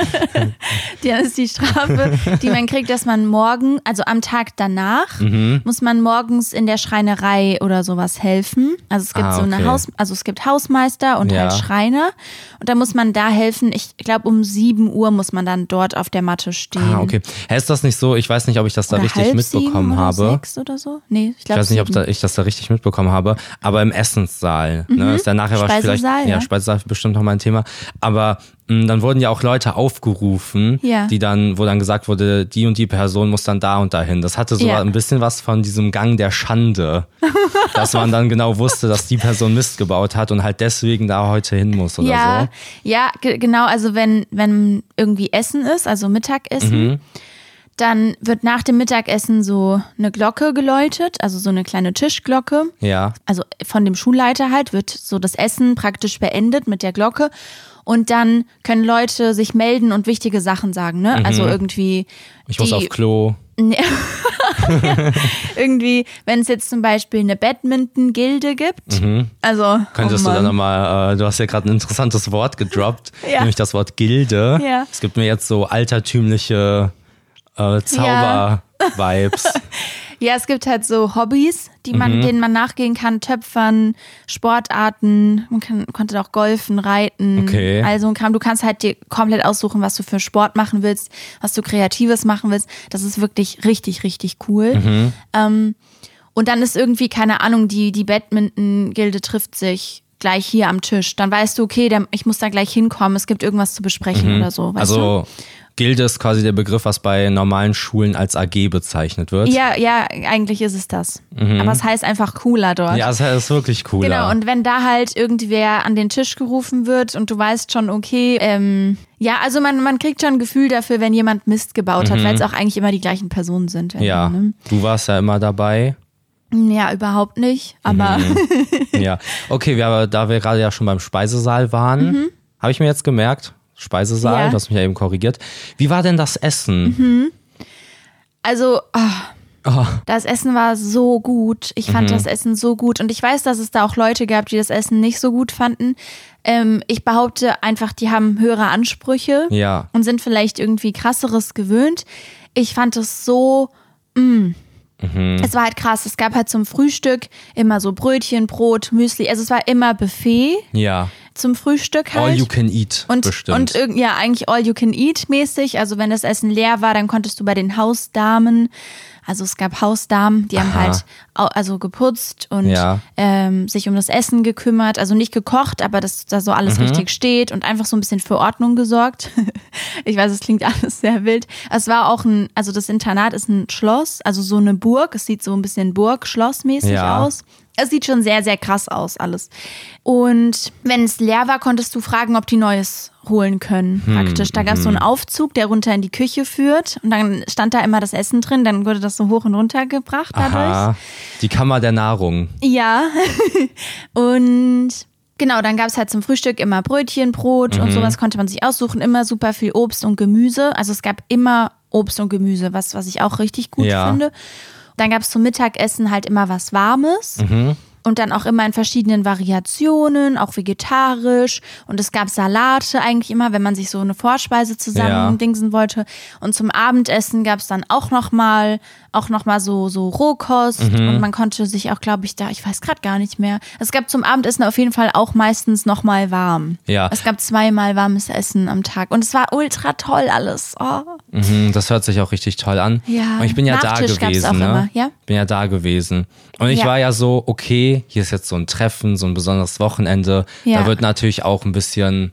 Dann ist die Strafe, die man kriegt, dass man morgen, also am Tag danach, muss man morgens in der Schreinerei oder sowas helfen. Also es gibt es gibt Hausmeister und halt Schreiner. Und da muss man da helfen. Ich glaube, um 7 Uhr muss man dann dort auf der Matte stehen. Okay. Ist das nicht so? Ich weiß nicht, ob ich das da oder richtig mitbekommen habe. 6 oder so? Nee, ich weiß nicht, ob 7. ich das da richtig mitbekommen habe. Aber im Essenssaal. Ne, ist ja nachher Speisesaal, vielleicht. Speisesaal bestimmt noch mal ein Thema. Aber dann wurden ja auch Leute aufgerufen, wo dann gesagt wurde, die und die Person muss dann da und dahin. Das hatte so ein bisschen was von diesem Gang der Schande. Dass man dann genau wusste, dass die Person Mist gebaut hat und halt deswegen da heute hin muss oder so. Ja, genau. Also wenn irgendwie Essen ist, also Mittagessen, dann wird nach dem Mittagessen so eine Glocke geläutet, also so eine kleine Tischglocke. Ja. Also von dem Schulleiter halt wird so das Essen praktisch beendet mit der Glocke. Und dann können Leute sich melden und wichtige Sachen sagen, ne? Also irgendwie. Ich muss auf Klo. Irgendwie, wenn es jetzt zum Beispiel eine Badminton-Gilde gibt. Also. Könntest du dann nochmal, du hast ja gerade ein interessantes Wort gedroppt, nämlich das Wort Gilde. Ja. Es gibt mir jetzt so altertümliche Zauber-Vibes. Ja, es gibt halt so Hobbys, denen man nachgehen kann, Töpfern, Sportarten, konnte auch golfen, reiten, also ein Kram. Du kannst halt dir komplett aussuchen, was du für Sport machen willst, was du Kreatives machen willst. Das ist wirklich richtig, richtig cool. Und dann ist irgendwie, keine Ahnung, die Badminton-Gilde trifft sich gleich hier am Tisch. Dann weißt du, okay, ich muss da gleich hinkommen, es gibt irgendwas zu besprechen oder so. Weißt du? Gilde ist quasi der Begriff, was bei normalen Schulen als AG bezeichnet wird. Ja, eigentlich ist es das. Aber es heißt einfach cooler dort. Ja, es ist wirklich cooler. Genau, und wenn da halt irgendwer an den Tisch gerufen wird und du weißt schon, okay, also man kriegt schon ein Gefühl dafür, wenn jemand Mist gebaut hat, weil es auch eigentlich immer die gleichen Personen sind. Ja, du warst ja immer dabei. Ja, überhaupt nicht, aber... Ja, okay, da wir gerade ja schon beim Speisesaal waren, habe ich mir jetzt gemerkt... Speisesaal, du hast mich ja eben korrigiert. Wie war denn das Essen? Also, das Essen war so gut. Ich fand das Essen so gut. Und ich weiß, dass es da auch Leute gab, die das Essen nicht so gut fanden. Ich behaupte einfach, die haben höhere Ansprüche und sind vielleicht irgendwie krasseres gewöhnt. Ich fand es so... Es war halt krass. Es gab halt zum Frühstück immer so Brötchen, Brot, Müsli. Also es war immer Buffet. Ja. zum Frühstück halt. All you can eat, bestimmt. Und ja, eigentlich all you can eat mäßig. Also wenn das Essen leer war, dann konntest du bei den Hausdamen, also es gab Hausdamen, die haben halt also geputzt und sich um das Essen gekümmert. Also nicht gekocht, aber dass da so alles richtig steht und einfach so ein bisschen für Ordnung gesorgt. Ich weiß, es klingt alles sehr wild. Es war auch also das Internat ist ein Schloss, also so eine Burg. Es sieht so ein bisschen Burg-Schloss-mäßig aus. Es sieht schon sehr, sehr krass aus alles. Und wenn es leer war, konntest du fragen, ob die Neues holen können, praktisch. Da gab es so einen Aufzug, der runter in die Küche führt und dann stand da immer das Essen drin, dann wurde das so hoch und runter gebracht dadurch. Aha, die Kammer der Nahrung. Ja, und genau, dann gab es halt zum Frühstück immer Brötchen, Brot und sowas konnte man sich aussuchen, immer super viel Obst und Gemüse. Also es gab immer Obst und Gemüse, was ich auch richtig gut finde. Dann gab es zum Mittagessen halt immer was Warmes. Und dann auch immer in verschiedenen Variationen, auch vegetarisch. Und es gab Salate eigentlich immer, wenn man sich so eine Vorspeise zusammen dingsen wollte. Und zum Abendessen gab es dann auch noch mal so Rohkost. Und man konnte sich auch, glaube ich, ich weiß gerade gar nicht mehr. Es gab zum Abendessen auf jeden Fall auch meistens noch mal warm. Ja. Es gab 2-mal warmes Essen am Tag. Und es war ultra toll alles. Oh. Das hört sich auch richtig toll an. Ja. Und ich bin ja Nachtisch da gewesen. Ne? Ja? Bin ja da gewesen. Und ich war ja so, okay, hier ist jetzt so ein Treffen, so ein besonderes Wochenende. Ja. Da wird natürlich auch ein bisschen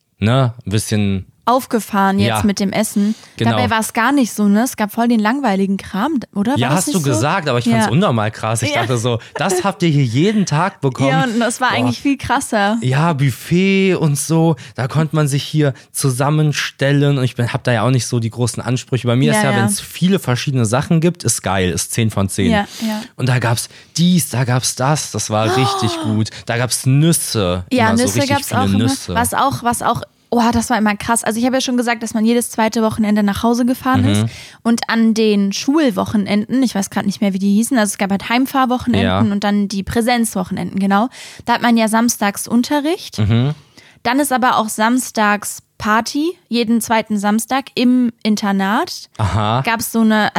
aufgefahren jetzt mit dem Essen. Genau. Dabei war es gar nicht so, ne? Es gab voll den langweiligen Kram, oder? Ja, hast du gesagt, aber ich fand es unnormal krass. Ich dachte so, das habt ihr hier jeden Tag bekommen. Ja, und das war eigentlich viel krasser. Ja, Buffet und so, da konnte man sich hier zusammenstellen und ich hab da ja auch nicht so die großen Ansprüche. Bei mir ist wenn es viele verschiedene Sachen gibt, ist geil, ist 10 von 10. Ja. Und da gab's dies, da gab's das war richtig gut. Da gab's Nüsse. Ja, Nüsse gab's auch immer. Was auch das war immer krass. Also ich habe ja schon gesagt, dass man jedes zweite Wochenende nach Hause gefahren ist. Und an den Schulwochenenden, ich weiß gerade nicht mehr, wie die hießen, also es gab halt Heimfahrwochenenden und dann die Präsenzwochenenden, genau. Da hat man ja samstags Unterricht. Dann ist aber auch samstags Party, jeden zweiten Samstag im Internat. Gab es so eine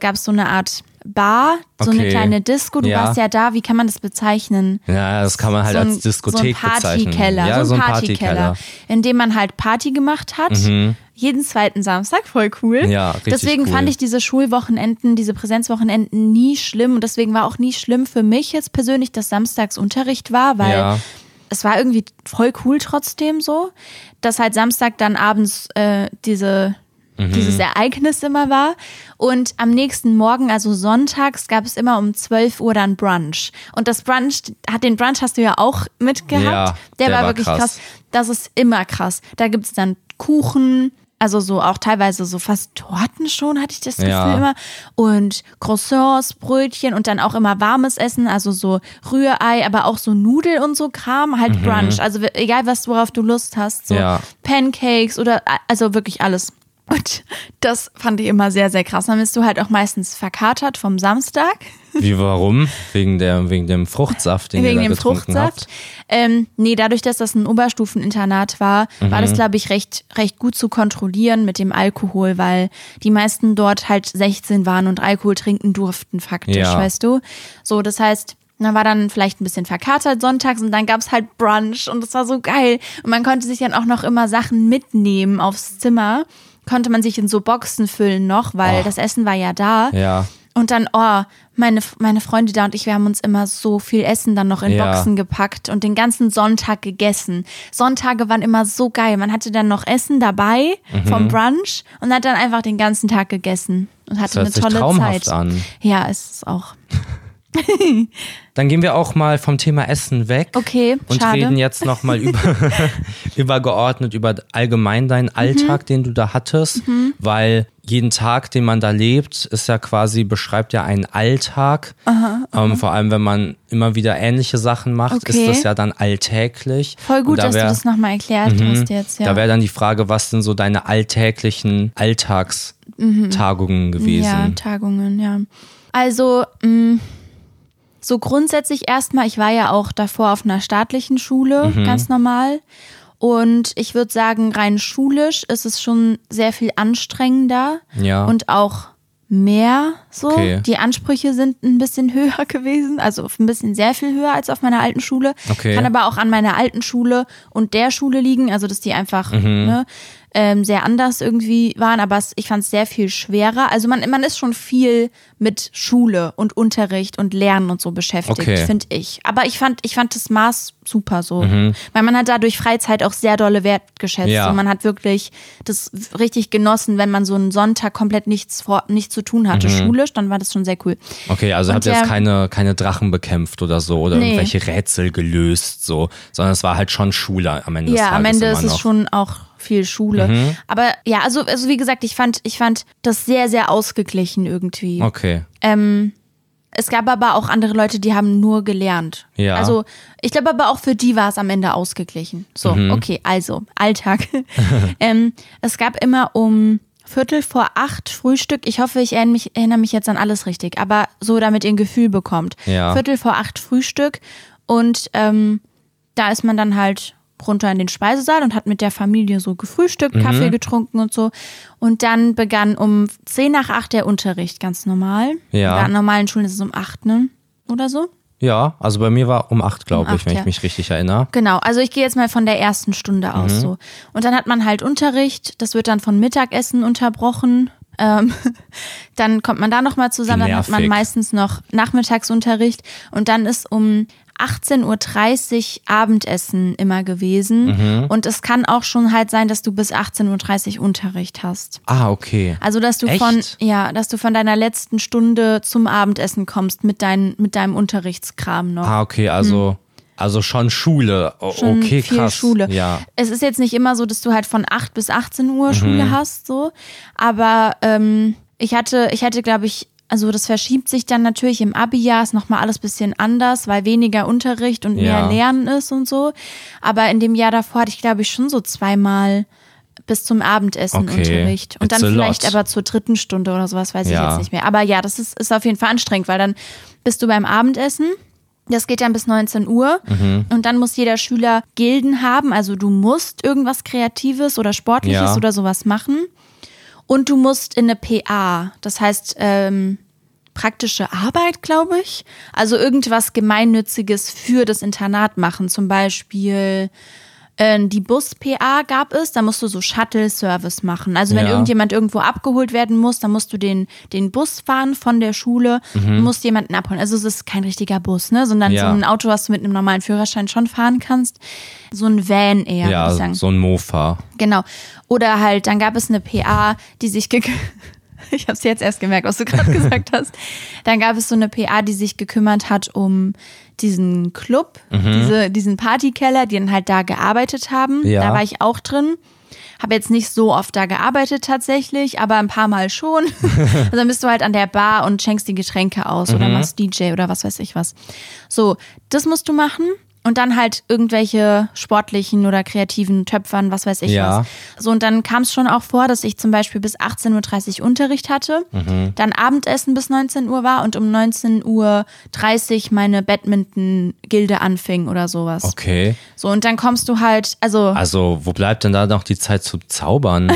Art Bar, so eine kleine Disco. Du warst ja da, wie kann man das bezeichnen? Ja, das kann man halt als Diskothek bezeichnen. Ja, so ein Partykeller, in dem man halt Party gemacht hat. Jeden zweiten Samstag, voll cool. Ja, richtig deswegen fand ich diese Schulwochenenden, diese Präsenzwochenenden nie schlimm. Und deswegen war auch nie schlimm für mich jetzt persönlich, dass samstags Unterricht war, weil es war irgendwie voll cool trotzdem so, dass halt Samstag dann abends dieses Ereignis immer war. Und am nächsten Morgen, also sonntags, gab es immer um 12 Uhr dann Brunch. Und den Brunch hast du ja auch mitgehabt. Ja, der war wirklich krass. Das ist immer krass. Da gibt es dann Kuchen, also so auch teilweise so fast Torten schon, hatte ich das Gefühl immer. Und Croissants, Brötchen und dann auch immer warmes Essen, also so Rührei, aber auch so Nudel und so Kram, halt Brunch. Also egal, worauf du Lust hast, so Pancakes oder also wirklich alles. Und das fand ich immer sehr, sehr krass. Dann bist du halt auch meistens verkatert vom Samstag. Wie, warum? Wegen dem Fruchtsaft, den ihr da getrunken habt? Nee, dadurch, dass das ein Oberstufeninternat war, war das, glaube ich, recht gut zu kontrollieren mit dem Alkohol, weil die meisten dort halt 16 waren und Alkohol trinken durften faktisch, weißt du? So, das heißt, man war dann vielleicht ein bisschen verkatert sonntags und dann gab's halt Brunch und das war so geil. Und man konnte sich dann auch noch immer Sachen mitnehmen aufs Zimmer. Konnte man sich in so Boxen füllen noch, weil das Essen war ja da. Ja. Und dann, meine Freunde da und ich, wir haben uns immer so viel Essen dann noch in Boxen gepackt und den ganzen Sonntag gegessen. Sonntage waren immer so geil. Man hatte dann noch Essen dabei vom Brunch und hat dann einfach den ganzen Tag gegessen und hatte eine tolle traumhaft Zeit. An. Ja, ist es auch. Dann gehen wir auch mal vom Thema Essen weg und reden jetzt nochmal übergeordnet über allgemein deinen Alltag, den du da hattest, weil jeden Tag, den man da lebt, ist ja quasi, beschreibt ja einen Alltag. Vor allem, wenn man immer wieder ähnliche Sachen macht, ist das ja dann alltäglich. Voll gut, dass du das nochmal erklärt hast jetzt. Ja. Da wäre dann die Frage, was sind so deine alltäglichen Alltagstagungen gewesen? Ja, Tagungen, ja. Also, so grundsätzlich erstmal, ich war ja auch davor auf einer staatlichen Schule, ganz normal. Und ich würde sagen, rein schulisch ist es schon sehr viel anstrengender und auch mehr so. Okay. Die Ansprüche sind ein bisschen höher gewesen, also ein bisschen sehr viel höher als auf meiner alten Schule. Okay. Kann aber auch an meiner alten Schule und der Schule liegen, also dass die einfach sehr anders irgendwie waren, aber ich fand es sehr viel schwerer. Also man ist schon viel mit Schule und Unterricht und Lernen und so beschäftigt, finde ich. Aber ich fand das Maß super so. Weil man hat dadurch Freizeit auch sehr dolle wertgeschätzt. Ja. Und man hat wirklich das richtig genossen, wenn man so einen Sonntag komplett nichts zu tun hatte, schulisch, dann war das schon sehr cool. Okay, also habt ihr jetzt keine Drachen bekämpft oder so oder irgendwelche Rätsel gelöst, so, sondern es war halt schon Schule am Ende des Tages. Ja, am Ende ist immer es noch. schon auch viel Schule. Aber ja, also wie gesagt, ich fand das sehr, sehr ausgeglichen irgendwie. Okay. Es gab aber auch andere Leute, die haben nur gelernt. Ja. Also ich glaube aber auch für die war es am Ende ausgeglichen. So, okay, also Alltag. Es gab immer um 7:45 Frühstück. Ich hoffe, ich erinnere mich jetzt an alles richtig, aber so, damit ihr ein Gefühl bekommt. Ja. 7:45 Frühstück und da ist man dann halt runter in den Speisesaal und hat mit der Familie so gefrühstückt, Kaffee getrunken und so. Und dann begann um 7:50 der Unterricht, ganz normal. Ja. An normalen Schulen ist es um 8, ne? Oder so? Ja, also bei mir war um 8, glaube ich, 8, wenn ja. ich mich richtig erinnere. Genau, also ich gehe jetzt mal von der ersten Stunde aus so. Und dann hat man halt Unterricht, das wird dann von Mittagessen unterbrochen. Dann kommt man da nochmal zusammen, dann hat man Nervig. meistens noch Nachmittagsunterricht und dann ist um 18:30 Uhr Abendessen immer gewesen. Und es kann auch schon halt sein, dass du bis 18:30 Uhr Unterricht hast. Ah, okay. Also dass du Echt? dass du von deiner letzten Stunde zum Abendessen kommst mit deinem Unterrichtskram noch. Ah, okay, also schon Schule. Schon Okay, viel krass. Schule. Ja. Es ist jetzt nicht immer so, dass du halt von 8 bis 18 Uhr Schule hast, so. Aber ich hatte, glaube ich, also das verschiebt sich dann natürlich im Abi-Jahr, ist nochmal alles ein bisschen anders, weil weniger Unterricht und mehr Lernen ist und so. Aber in dem Jahr davor hatte ich, glaube ich, schon so 2-mal bis zum Abendessen Unterricht. Und It's dann a vielleicht lot. aber zur 3. Stunde oder sowas, weiß ich Ja. jetzt nicht mehr. Aber ja, das ist auf jeden Fall anstrengend, weil dann bist du beim Abendessen. Das geht dann bis 19 Uhr und dann muss jeder Schüler Gilden haben. Also du musst irgendwas Kreatives oder Sportliches oder sowas machen. Und du musst in eine PA, das heißt praktische Arbeit, glaube ich. Also irgendwas Gemeinnütziges für das Internat machen. Zum Beispiel die Bus-PA gab es, da musst du so Shuttle-Service machen. Also wenn irgendjemand irgendwo abgeholt werden muss, dann musst du den Bus fahren von der Schule und musst jemanden abholen. Also es ist kein richtiger Bus, ne, sondern so ein Auto, was du mit einem normalen Führerschein schon fahren kannst. So ein Van eher, würde ich sagen. So ein Mofa. Genau. Oder halt, dann gab es eine PA, die sich ich habe es jetzt erst gemerkt, was du gerade gesagt hast. Dann gab es so eine PA, die sich gekümmert hat um diesen Club, diesen Partykeller, die dann halt da gearbeitet haben. Ja. Da war ich auch drin. Habe jetzt nicht so oft da gearbeitet tatsächlich, aber ein paar Mal schon. Also dann bist du halt an der Bar und schenkst die Getränke aus oder machst DJ oder was weiß ich was. So, das musst du machen. Und dann halt irgendwelche sportlichen oder kreativen Töpfern, was weiß ich was. So, und dann kam es schon auch vor, dass ich zum Beispiel bis 18:30 Uhr Unterricht hatte, dann Abendessen bis 19 Uhr war und um 19:30 Uhr meine Badminton-Gilde anfing oder sowas. Okay. So, und dann kommst du halt, Also, wo bleibt denn da noch die Zeit zu zaubern?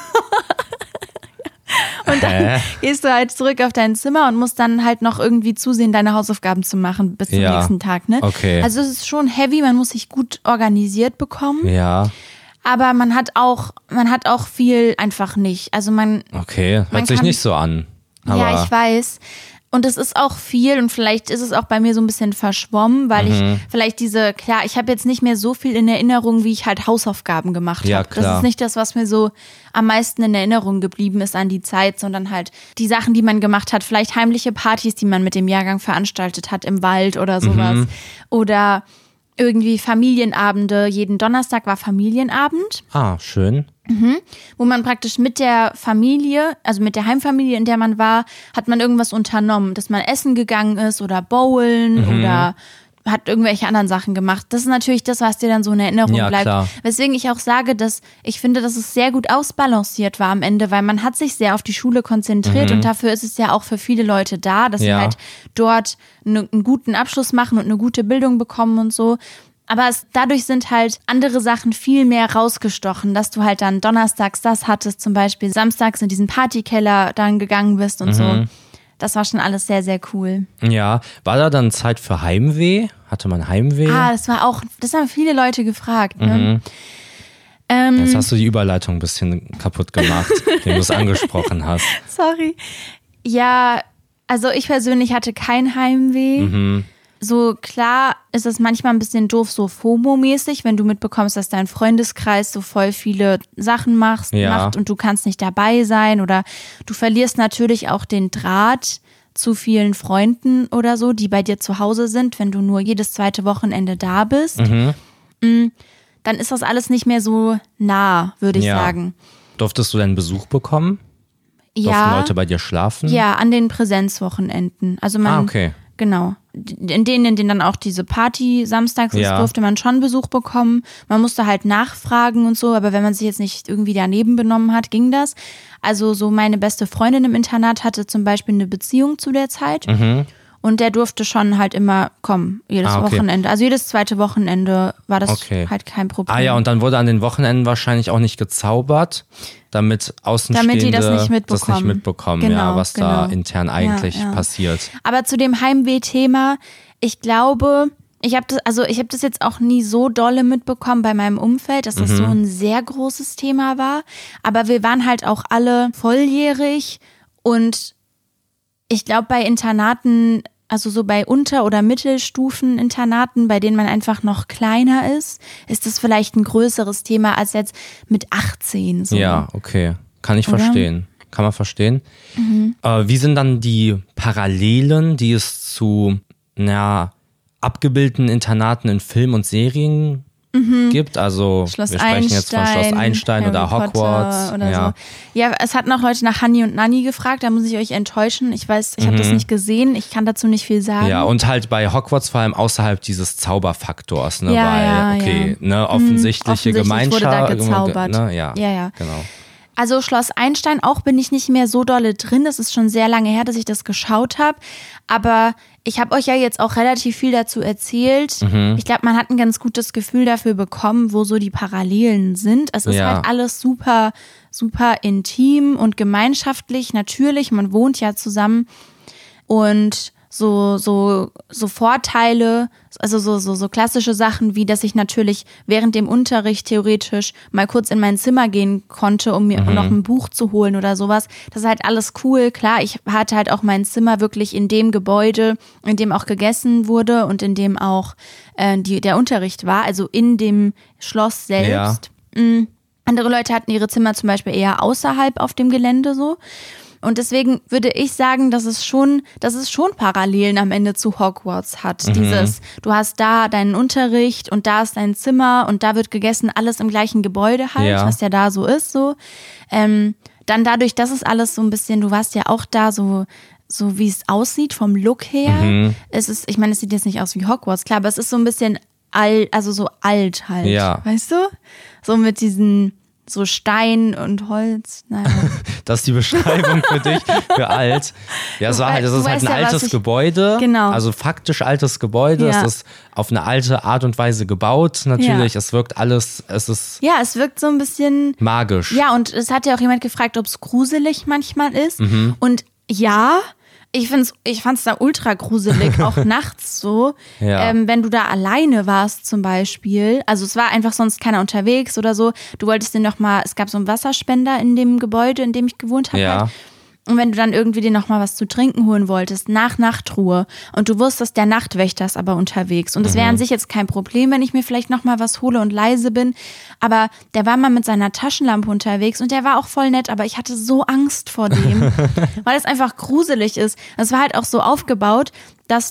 Und dann gehst du halt zurück auf dein Zimmer und musst dann halt noch irgendwie zusehen, deine Hausaufgaben zu machen bis zum nächsten Tag, ne? Okay. Also es ist schon heavy, man muss sich gut organisiert bekommen. Ja. Aber man hat auch viel einfach nicht. Also Okay, hört sich nicht so an. Aber ja, ich weiß. Und es ist auch viel und vielleicht ist es auch bei mir so ein bisschen verschwommen, weil ich vielleicht ich habe jetzt nicht mehr so viel in Erinnerung, wie ich halt Hausaufgaben gemacht habe. Ja, Das klar. ist nicht das, was mir so am meisten in Erinnerung geblieben ist an die Zeit, sondern halt die Sachen, die man gemacht hat. Vielleicht heimliche Partys, die man mit dem Jahrgang veranstaltet hat im Wald oder sowas. Oder irgendwie Familienabende. Jeden Donnerstag war Familienabend. Ah, schön. Wo man praktisch mit der Familie, also mit der Heimfamilie, in der man war, hat man irgendwas unternommen, dass man essen gegangen ist oder bowlen oder hat irgendwelche anderen Sachen gemacht. Das ist natürlich das, was dir dann so in Erinnerung bleibt. Klar. Weswegen ich auch sage, dass ich finde, dass es sehr gut ausbalanciert war am Ende, weil man hat sich sehr auf die Schule konzentriert und dafür ist es ja auch für viele Leute da, dass sie halt dort einen guten Abschluss machen und eine gute Bildung bekommen und so. Aber dadurch sind halt andere Sachen viel mehr rausgestochen, dass du halt dann donnerstags das hattest, zum Beispiel samstags in diesen Partykeller dann gegangen bist und so. Das war schon alles sehr, sehr cool. Ja, war da dann Zeit für Heimweh? Hatte man Heimweh? Das haben viele Leute gefragt. Ne? Jetzt hast du die Überleitung ein bisschen kaputt gemacht, den du es angesprochen hast. Sorry. Ja, also ich persönlich hatte kein Heimweh. So klar ist es manchmal ein bisschen doof, so FOMO-mäßig, wenn du mitbekommst, dass dein Freundeskreis so voll viele Sachen macht und du kannst nicht dabei sein oder du verlierst natürlich auch den Draht zu vielen Freunden oder so, die bei dir zu Hause sind, wenn du nur jedes zweite Wochenende da bist. Dann ist das alles nicht mehr so nah, würde ich sagen. Durftest du denn Besuch bekommen? Durften Leute bei dir schlafen? Ja, an den Präsenzwochenenden. Also okay. Genau. In denen dann auch diese Party samstags ist, durfte man schon Besuch bekommen. Man musste halt nachfragen und so, aber wenn man sich jetzt nicht irgendwie daneben benommen hat, ging das. Also so meine beste Freundin im Internat hatte zum Beispiel eine Beziehung zu der Zeit. Und der durfte schon halt immer kommen, jedes Wochenende. Also jedes zweite Wochenende war das halt kein Problem. Ja, und dann wurde an den Wochenenden wahrscheinlich auch nicht gezaubert, damit Außenstehende die das nicht mitbekommen. Genau, was da intern eigentlich passiert. Aber zu dem Heimweh-Thema, ich glaube, ich habe das jetzt auch nie so dolle mitbekommen bei meinem Umfeld, dass das so ein sehr großes Thema war. Aber wir waren halt auch alle volljährig und ich glaube, bei Internaten, also so bei Unter- oder Mittelstufen-Internaten, bei denen man einfach noch kleiner ist das vielleicht ein größeres Thema als jetzt mit 18. So. Ja, okay. Kann ich verstehen. Kann man verstehen. Wie sind dann die Parallelen, die es zu abgebildeten Internaten in Film und Serien gibt? Also wir sprechen jetzt von Schloss Einstein oder Hogwarts. Oder so. Ja, es hat noch Leute nach Hanni und Nanni gefragt, da muss ich euch enttäuschen. Ich weiß, ich habe das nicht gesehen, ich kann dazu nicht viel sagen. Ja, und halt bei Hogwarts vor allem außerhalb dieses Zauberfaktors, ne? Offensichtliche Gemeinschaft. Wurde da gezaubert. Ne? Ja, genau. Also Schloss Einstein auch bin ich nicht mehr so dolle drin. Das ist schon sehr lange her, dass ich das geschaut habe. Aber ich habe euch ja jetzt auch relativ viel dazu erzählt. Ich glaube, man hat ein ganz gutes Gefühl dafür bekommen, wo so die Parallelen sind. Es ist halt alles super, super intim und gemeinschaftlich. Natürlich, man wohnt ja zusammen. Und so Vorteile, also so klassische Sachen wie, dass ich natürlich während dem Unterricht theoretisch mal kurz in mein Zimmer gehen konnte, um mir noch ein Buch zu holen oder sowas. Das ist halt alles cool. Klar, ich hatte halt auch mein Zimmer wirklich in dem Gebäude, in dem auch gegessen wurde und in dem auch der Unterricht war, also in dem Schloss selbst. Andere Leute hatten ihre Zimmer zum Beispiel eher außerhalb auf dem Gelände so. Und deswegen würde ich sagen, dass es schon Parallelen am Ende zu Hogwarts hat. Du hast da deinen Unterricht und da ist dein Zimmer und da wird gegessen, alles im gleichen Gebäude halt, was ja da so ist. So. Dann dadurch, dass es alles so ein bisschen, du warst ja auch da so wie es aussieht vom Look her. Ich meine, es sieht jetzt nicht aus wie Hogwarts, klar, aber es ist so ein bisschen alt halt. Ja. Weißt du? So mit diesen so Stein und Holz. Naja. Das ist die Beschreibung für dich, für alt. Ja, das ist halt ein altes Gebäude. Genau. Also faktisch altes Gebäude. Ja. Es ist auf eine alte Art und Weise gebaut. Natürlich, es wirkt alles, es ist... Ja, es wirkt so ein bisschen... magisch. Ja, und es hat ja auch jemand gefragt, ob es gruselig manchmal ist. Und ja... Ich fand's da ultra gruselig, auch nachts so. Ja. Wenn du da alleine warst zum Beispiel, also es war einfach sonst keiner unterwegs oder so, du wolltest dir nochmal, es gab so einen Wasserspender in dem Gebäude, in dem ich gewohnt habe. Ja. Halt. Und wenn du dann irgendwie dir nochmal was zu trinken holen wolltest, nach Nachtruhe, und du wusstest, der Nachtwächter ist aber unterwegs. Und das wäre an sich jetzt kein Problem, wenn ich mir vielleicht nochmal was hole und leise bin. Aber der war mal mit seiner Taschenlampe unterwegs und der war auch voll nett, aber ich hatte so Angst vor dem, weil es einfach gruselig ist. Es war halt auch so aufgebaut, dass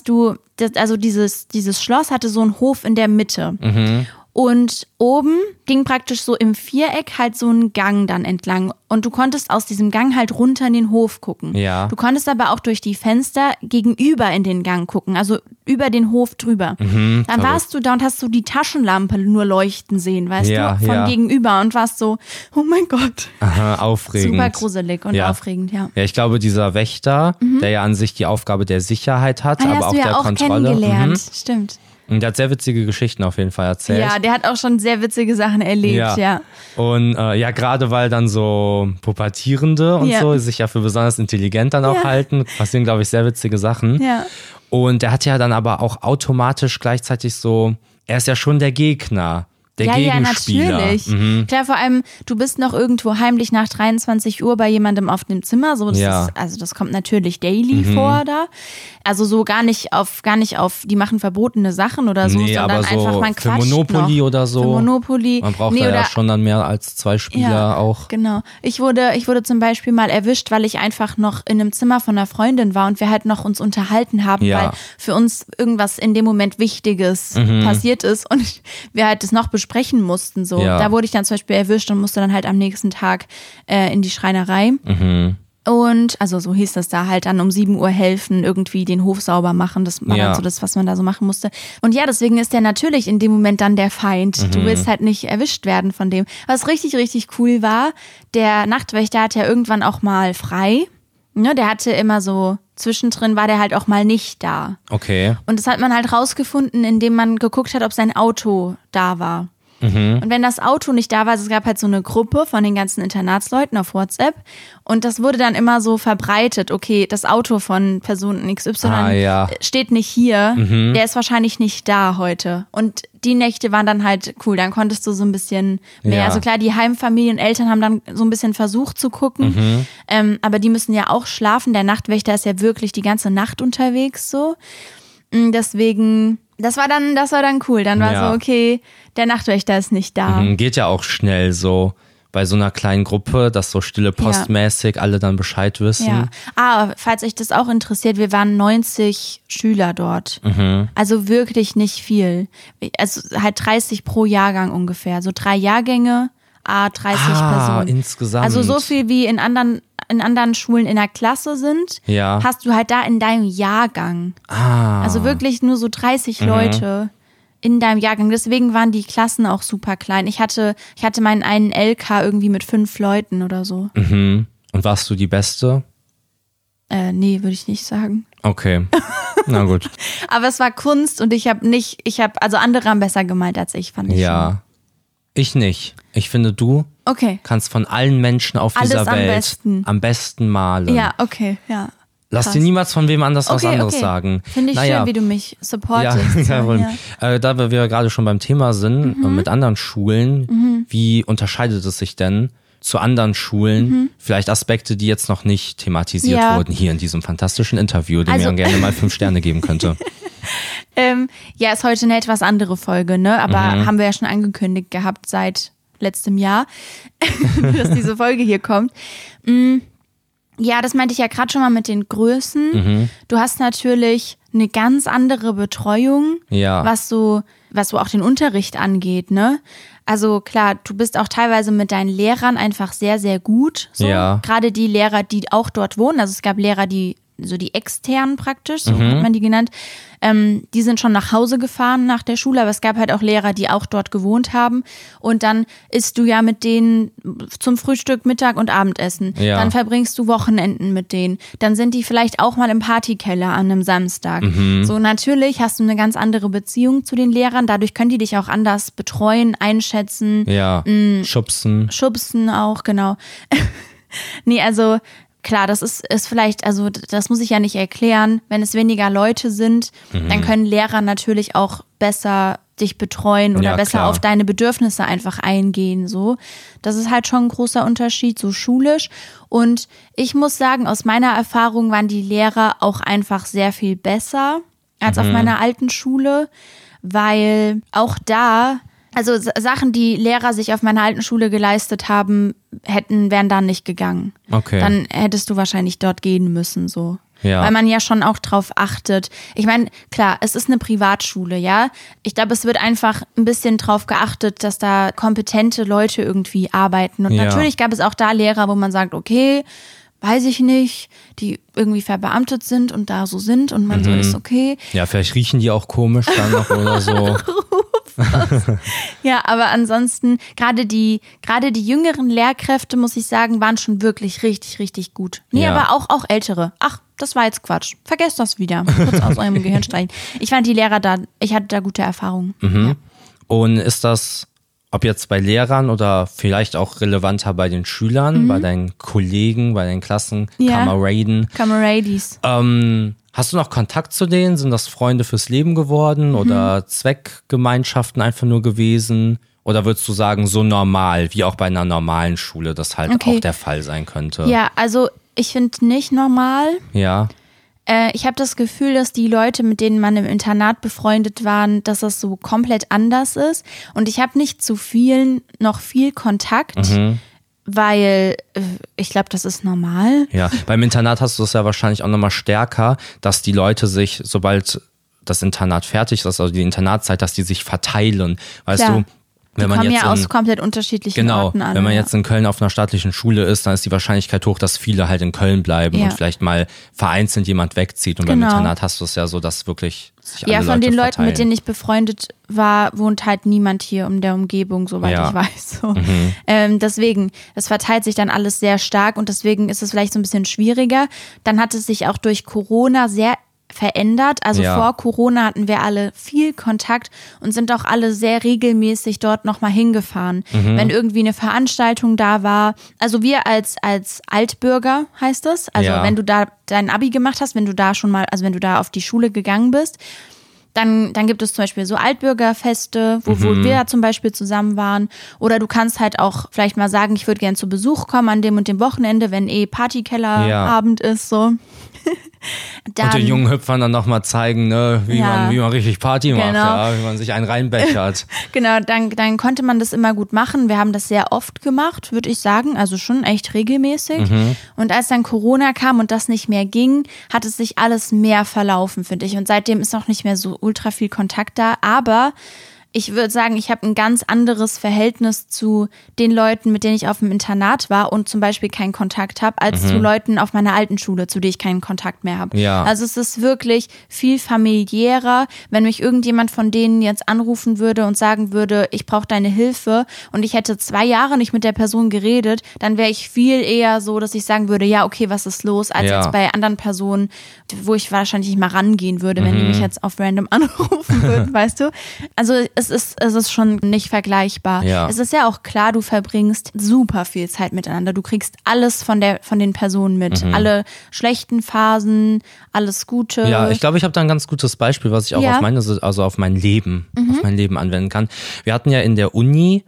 dieses Schloss hatte so einen Hof in der Mitte. Und oben ging praktisch so im Viereck halt so ein Gang dann entlang. Und du konntest aus diesem Gang halt runter in den Hof gucken. Ja. Du konntest aber auch durch die Fenster gegenüber in den Gang gucken, also über den Hof drüber. Dann warst du da und hast so die Taschenlampe nur leuchten sehen, weißt du, von gegenüber und warst so, oh mein Gott. Aha, aufregend. Super gruselig und aufregend, ja. Ja, ich glaube, dieser Wächter, der ja an sich die Aufgabe der Sicherheit hat, aber auch hast du ja der auch Kontrolle. Kennengelernt. Stimmt. Und der hat sehr witzige Geschichten auf jeden Fall erzählt. Ja, der hat auch schon sehr witzige Sachen erlebt, ja. Und gerade weil dann so Pubertierende und so sich ja für besonders intelligent dann auch halten, passieren, glaube ich, sehr witzige Sachen. Ja. Und der hat ja dann aber auch automatisch gleichzeitig so, er ist ja schon der Gegner. Der Gegenspieler. Ja, natürlich. Klar, vor allem, du bist noch irgendwo heimlich nach 23 Uhr bei jemandem auf dem Zimmer. So, das kommt natürlich daily vor da. Also so gar nicht auf, die machen verbotene Sachen oder so, sondern aber so einfach, man quatscht für Monopoly noch. oder so. Für Monopoly. Man braucht ja schon dann mehr als 2 Spieler auch. Genau. Ich wurde zum Beispiel mal erwischt, weil ich einfach noch in einem Zimmer von einer Freundin war und wir halt noch uns unterhalten haben, weil für uns irgendwas in dem Moment Wichtiges passiert ist und wir halt das noch besprechen mussten. So. Ja. Da wurde ich dann zum Beispiel erwischt und musste dann halt am nächsten Tag in die Schreinerei. Und, also so hieß das da halt, dann um 7 Uhr helfen, irgendwie den Hof sauber machen. Das war dann so das, was man da so machen musste. Und ja, deswegen ist der natürlich in dem Moment dann der Feind. Du willst halt nicht erwischt werden von dem. Was richtig, richtig cool war, der Nachtwächter hat ja irgendwann auch mal frei. Ne, der hatte immer so, zwischendrin war der halt auch mal nicht da. Okay. Und das hat man halt rausgefunden, indem man geguckt hat, ob sein Auto da war. Und wenn das Auto nicht da war, es gab halt so eine Gruppe von den ganzen Internatsleuten auf WhatsApp und das wurde dann immer so verbreitet, okay, das Auto von Person XY steht nicht hier, der ist wahrscheinlich nicht da heute. Und die Nächte waren dann halt cool, dann konntest du so ein bisschen mehr, also klar, die Heimfamilien, Eltern haben dann so ein bisschen versucht zu gucken, aber die müssen ja auch schlafen, der Nachtwächter ist ja wirklich die ganze Nacht unterwegs so, deswegen... Das war dann cool. Dann war so, okay, der Nachtwächter ist nicht da. Geht ja auch schnell so bei so einer kleinen Gruppe, dass so stille postmäßig alle dann Bescheid wissen. Ja. Falls euch das auch interessiert, wir waren 90 Schüler dort. Also wirklich nicht viel. Also halt 30 pro Jahrgang ungefähr. So 3 Jahrgänge, 30 Personen. Insgesamt. Also so viel wie in anderen Schulen in der Klasse sind, hast du halt da in deinem Jahrgang. Also wirklich nur so 30 Leute in deinem Jahrgang. Deswegen waren die Klassen auch super klein. Ich hatte meinen einen LK irgendwie mit 5 Leuten oder so. Und warst du die Beste? Nee, würde ich nicht sagen. Okay, na gut. Aber es war Kunst und also andere haben besser gemalt als ich, fand ich schon. Ich nicht. Ich finde, du kannst von allen Menschen auf dieser Welt am besten malen. Ja, okay, ja. Lass dir niemals von wem anders was anderes sagen. Finde ich schön, wie du mich supportest. Da wir gerade schon beim Thema sind, mit anderen Schulen, wie unterscheidet es sich denn zu anderen Schulen? Vielleicht Aspekte, die jetzt noch nicht thematisiert wurden hier in diesem fantastischen Interview, dem man gerne mal 5 Sterne geben könnte. Ist heute eine etwas andere Folge, ne? Aber haben wir ja schon angekündigt gehabt seit letztem Jahr, dass diese Folge hier kommt. Ja, das meinte ich ja gerade schon mal mit den Größen. Du hast natürlich eine ganz andere Betreuung, was so auch den Unterricht angeht, ne? Also klar, du bist auch teilweise mit deinen Lehrern einfach sehr, sehr gut. So. Gerade die Lehrer, die auch dort wohnen. Also es gab Lehrer, die externen praktisch, so hat man die genannt, die sind schon nach Hause gefahren nach der Schule, aber es gab halt auch Lehrer, die auch dort gewohnt haben und dann isst du ja mit denen zum Frühstück, Mittag und Abendessen. Dann verbringst du Wochenenden mit denen. Dann sind die vielleicht auch mal im Partykeller an einem Samstag. So, natürlich hast du eine ganz andere Beziehung zu den Lehrern, dadurch können die dich auch anders betreuen, einschätzen. Schubsen auch, genau. Nee, also klar, das ist vielleicht, also das muss ich ja nicht erklären. Wenn es weniger Leute sind, dann können Lehrer natürlich auch besser dich betreuen oder besser auf deine Bedürfnisse einfach eingehen. So, das ist halt schon ein großer Unterschied, so schulisch. Und ich muss sagen, aus meiner Erfahrung waren die Lehrer auch einfach sehr viel besser als auf meiner alten Schule, weil auch da, also Sachen, die Lehrer sich auf meiner alten Schule geleistet haben, wären dann nicht gegangen. Okay. Dann hättest du wahrscheinlich dort gehen müssen, so. Ja. Weil man ja schon auch drauf achtet. Ich meine, klar, es ist eine Privatschule, ja. Ich glaube, es wird einfach ein bisschen drauf geachtet, dass da kompetente Leute irgendwie arbeiten. Und natürlich gab es auch da Lehrer, wo man sagt, okay, weiß ich nicht, die irgendwie verbeamtet sind und da so sind und man so ist okay. Ja, vielleicht riechen die auch komisch dann noch oder so. Ja, aber ansonsten, gerade die jüngeren Lehrkräfte, muss ich sagen, waren schon wirklich richtig, richtig gut. Nee, Ja. aber auch ältere. Ach, das war jetzt Quatsch. Vergesst das wieder. Kurz aus eurem Gehirn streichen. Ich fand die Lehrer ich hatte da gute Erfahrungen. Ja. Und ist das, ob jetzt bei Lehrern oder vielleicht auch relevanter bei den Schülern, bei deinen Kollegen, bei deinen Klassenkameraden? Kameradies. Hast du noch Kontakt zu denen? Sind das Freunde fürs Leben geworden oder Zweckgemeinschaften einfach nur gewesen? Oder würdest du sagen, so normal, wie auch bei einer normalen Schule das halt auch der Fall sein könnte? Ja, also ich finde nicht normal. Ja. Ich habe das Gefühl, dass die Leute, mit denen man im Internat befreundet waren, dass das so komplett anders ist. Und ich habe nicht zu vielen noch viel Kontakt, weil ich glaube, das ist normal. Ja, beim Internat hast du es ja wahrscheinlich auch nochmal stärker, dass die Leute sich, sobald das Internat fertig ist, also die Internatszeit, dass die sich verteilen. Weißt Klar. du, wenn man kommen jetzt ja aus komplett unterschiedlichen Orten alle. Wenn man jetzt in Köln auf einer staatlichen Schule ist, dann ist die Wahrscheinlichkeit hoch, dass viele halt in Köln bleiben und vielleicht mal vereinzelt jemand wegzieht. Und beim Internat hast du es ja so, dass wirklich sich alle Leute von den Leuten, verteilen. mit denen ich befreundet war, wohnt halt niemand hier in der Umgebung, soweit ich weiß. So. Deswegen, das verteilt sich dann alles sehr stark und deswegen ist es vielleicht so ein bisschen schwieriger. Dann hat es sich auch durch Corona sehr verändert. Also vor Corona hatten wir alle viel Kontakt und sind auch alle sehr regelmäßig dort nochmal hingefahren. Wenn irgendwie eine Veranstaltung da war. Also wir als Altbürger heißt es. Also wenn du da dein Abi gemacht hast, wenn du da schon mal, also wenn du da auf die Schule gegangen bist, dann gibt es zum Beispiel so Altbürgerfeste, wo wir da zum Beispiel zusammen waren. Oder du kannst halt auch vielleicht mal sagen, ich würde gern zu Besuch kommen an dem und dem Wochenende, wenn Partykellerabend ist, so. Dann, und den jungen Hüpfern dann nochmal zeigen, ne, wie man richtig Party macht, wie man sich einen reinbechert. Genau, dann konnte man das immer gut machen. Wir haben das sehr oft gemacht, würde ich sagen, also schon echt regelmäßig. Und als dann Corona kam und das nicht mehr ging, hat es sich alles mehr verlaufen, finde ich. Und seitdem ist auch nicht mehr so ultra viel Kontakt da, aber ich würde sagen, ich habe ein ganz anderes Verhältnis zu den Leuten, mit denen ich auf dem Internat war und zum Beispiel keinen Kontakt habe, als zu Leuten auf meiner alten Schule, zu denen ich keinen Kontakt mehr habe. Ja. Also es ist wirklich viel familiärer, wenn mich irgendjemand von denen jetzt anrufen würde und sagen würde, ich brauche deine Hilfe und ich hätte 2 Jahre nicht mit der Person geredet, dann wäre ich viel eher so, dass ich sagen würde, ja, okay, was ist los, als jetzt bei anderen Personen, wo ich wahrscheinlich nicht mal rangehen würde, wenn die mich jetzt auf random anrufen würden, weißt du? Also es ist schon nicht vergleichbar. Ja. Es ist ja auch klar, du verbringst super viel Zeit miteinander. Du kriegst alles von den Personen mit. Alle schlechten Phasen, alles Gute. Ja, ich glaube, ich habe da ein ganz gutes Beispiel, was ich auch auf mein Leben anwenden kann. Wir hatten ja in der Uni,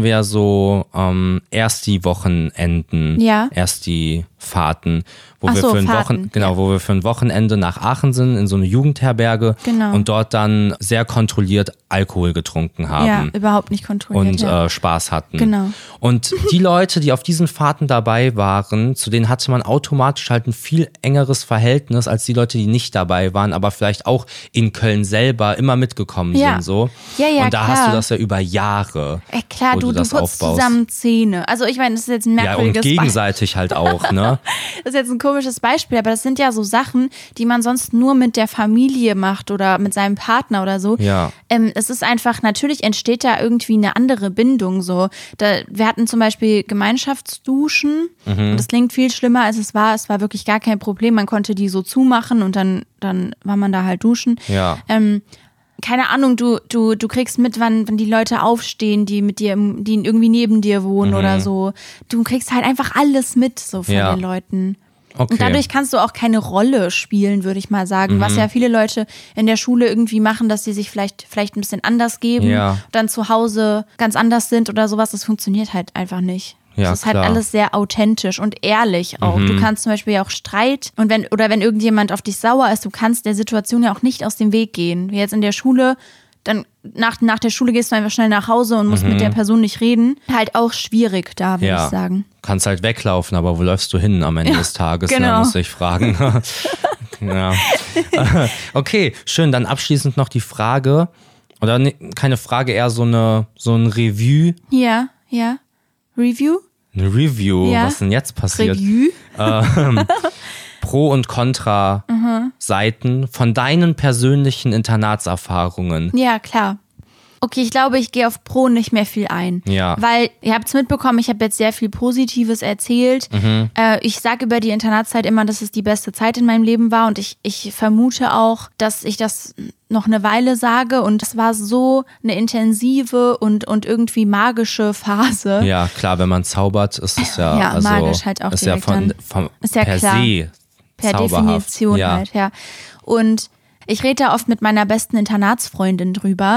so erst die Wochenenden, erst die Fahrten, wo wir für ein Wochenende nach Aachen sind, in so eine Jugendherberge und dort dann sehr kontrolliert Alkohol getrunken haben. Ja, überhaupt nicht kontrolliert. Und Spaß hatten. Genau. Und die Leute, die auf diesen Fahrten dabei waren, zu denen hatte man automatisch halt ein viel engeres Verhältnis als die Leute, die nicht dabei waren, aber vielleicht auch in Köln selber immer mitgekommen sind. So. Ja, und da hast du das ja über Jahre. Klar, du putzt zusammen Zähne. Also ich meine, das ist jetzt ein merkwürdiges und gegenseitig halt auch, ne? Das ist jetzt ein komisches Beispiel, aber das sind ja so Sachen, die man sonst nur mit der Familie macht oder mit seinem Partner oder so. Ja. Es ist einfach, natürlich entsteht da irgendwie eine andere Bindung so. Wir hatten zum Beispiel Gemeinschaftsduschen und das klingt viel schlimmer, als es war. Es war wirklich gar kein Problem. Man konnte die so zumachen und dann war man da halt duschen. Ja. Keine Ahnung, du kriegst mit, wann die Leute aufstehen, die irgendwie neben dir wohnen oder so. Du kriegst halt einfach alles mit so von den Leuten. Okay. Und dadurch kannst du auch keine Rolle spielen, würde ich mal sagen. Was ja viele Leute in der Schule irgendwie machen, dass sie sich vielleicht ein bisschen anders geben, dann zu Hause ganz anders sind oder sowas. Das funktioniert halt einfach nicht. Ja, das ist halt alles sehr authentisch und ehrlich auch. Du kannst zum Beispiel auch Streit wenn irgendjemand auf dich sauer ist, du kannst der Situation ja auch nicht aus dem Weg gehen. Wie jetzt in der Schule, dann nach der Schule gehst du einfach schnell nach Hause und musst mit der Person nicht reden. Halt auch schwierig da, würde ich sagen. Kannst halt weglaufen, aber wo läufst du hin am Ende des Tages? Genau. Da muss ich fragen. Ja. Okay, schön. Dann abschließend noch die Frage, oder keine Frage, eher so ein Review. Ja. Review? Eine Review, Ja. was denn jetzt passiert? Review? Pro- und Kontra-Seiten von deinen persönlichen Internatserfahrungen. Ja, klar. Okay, ich glaube, ich gehe auf Pro nicht mehr viel ein. Ja. Weil, ihr habt es mitbekommen, ich habe jetzt sehr viel Positives erzählt. Ich sage über die Internatszeit immer, dass es die beste Zeit in meinem Leben war und ich vermute auch, dass ich das noch eine Weile sage und es war so eine intensive und irgendwie magische Phase. Ja, klar, wenn man zaubert, ist es ja, Ja, also, magisch halt auch ist ja direkt ist ja per klar. se Per zauberhaft. Definition ja. halt, ja. Und ich rede da oft mit meiner besten Internatsfreundin drüber.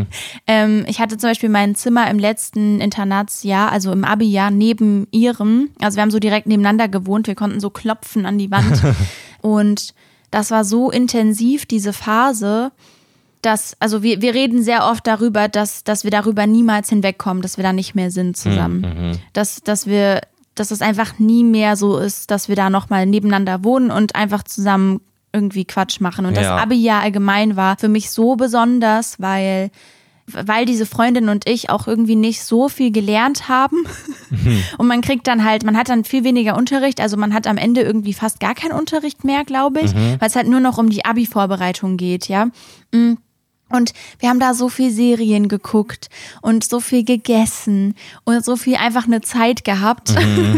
Ich hatte zum Beispiel mein Zimmer im letzten Internatsjahr, also im Abi-Jahr, neben ihrem. Also wir haben so direkt nebeneinander gewohnt. Wir konnten so klopfen an die Wand. Und das war so intensiv, diese Phase, dass, also wir reden sehr oft darüber, dass wir darüber niemals hinwegkommen, dass wir da nicht mehr sind zusammen. Dass es einfach nie mehr so ist, dass wir da nochmal nebeneinander wohnen und einfach zusammen irgendwie Quatsch machen. Und das Abi-Jahr allgemein war für mich so besonders, weil diese Freundin und ich auch irgendwie nicht so viel gelernt haben. Und man hat dann viel weniger Unterricht. Also man hat am Ende irgendwie fast gar keinen Unterricht mehr, glaube ich, weil es halt nur noch um die Abi-Vorbereitung geht, ja. Und wir haben da so viel Serien geguckt und so viel gegessen und so viel einfach eine Zeit gehabt.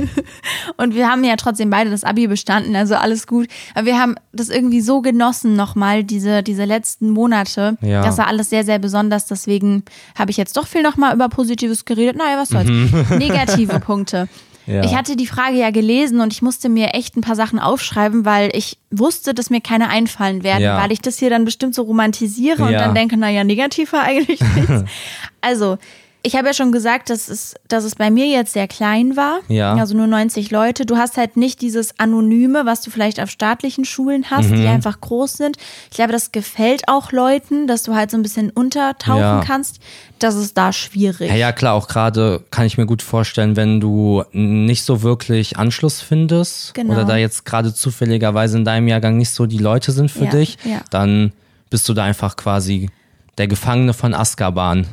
Und wir haben ja trotzdem beide das Abi bestanden, also alles gut. Aber wir haben das irgendwie so genossen nochmal, diese letzten Monate. Ja. Das war alles sehr, sehr besonders. Deswegen habe ich jetzt doch viel nochmal über Positives geredet. Naja, was soll's. Negative Punkte. Ja. Ich hatte die Frage ja gelesen und ich musste mir echt ein paar Sachen aufschreiben, weil ich wusste, dass mir keine einfallen werden, weil ich das hier dann bestimmt so romantisiere und dann denke, naja, negativ war eigentlich nichts. Also, ich habe ja schon gesagt, dass es bei mir jetzt sehr klein war, also nur 90 Leute. Du hast halt nicht dieses Anonyme, was du vielleicht auf staatlichen Schulen hast, die einfach groß sind. Ich glaube, das gefällt auch Leuten, dass du halt so ein bisschen untertauchen kannst. Das ist da schwierig. Ja, klar, auch gerade kann ich mir gut vorstellen, wenn du nicht so wirklich Anschluss findest oder da jetzt gerade zufälligerweise in deinem Jahrgang nicht so die Leute sind für dich, dann bist du da einfach quasi der Gefangene von Azkaban.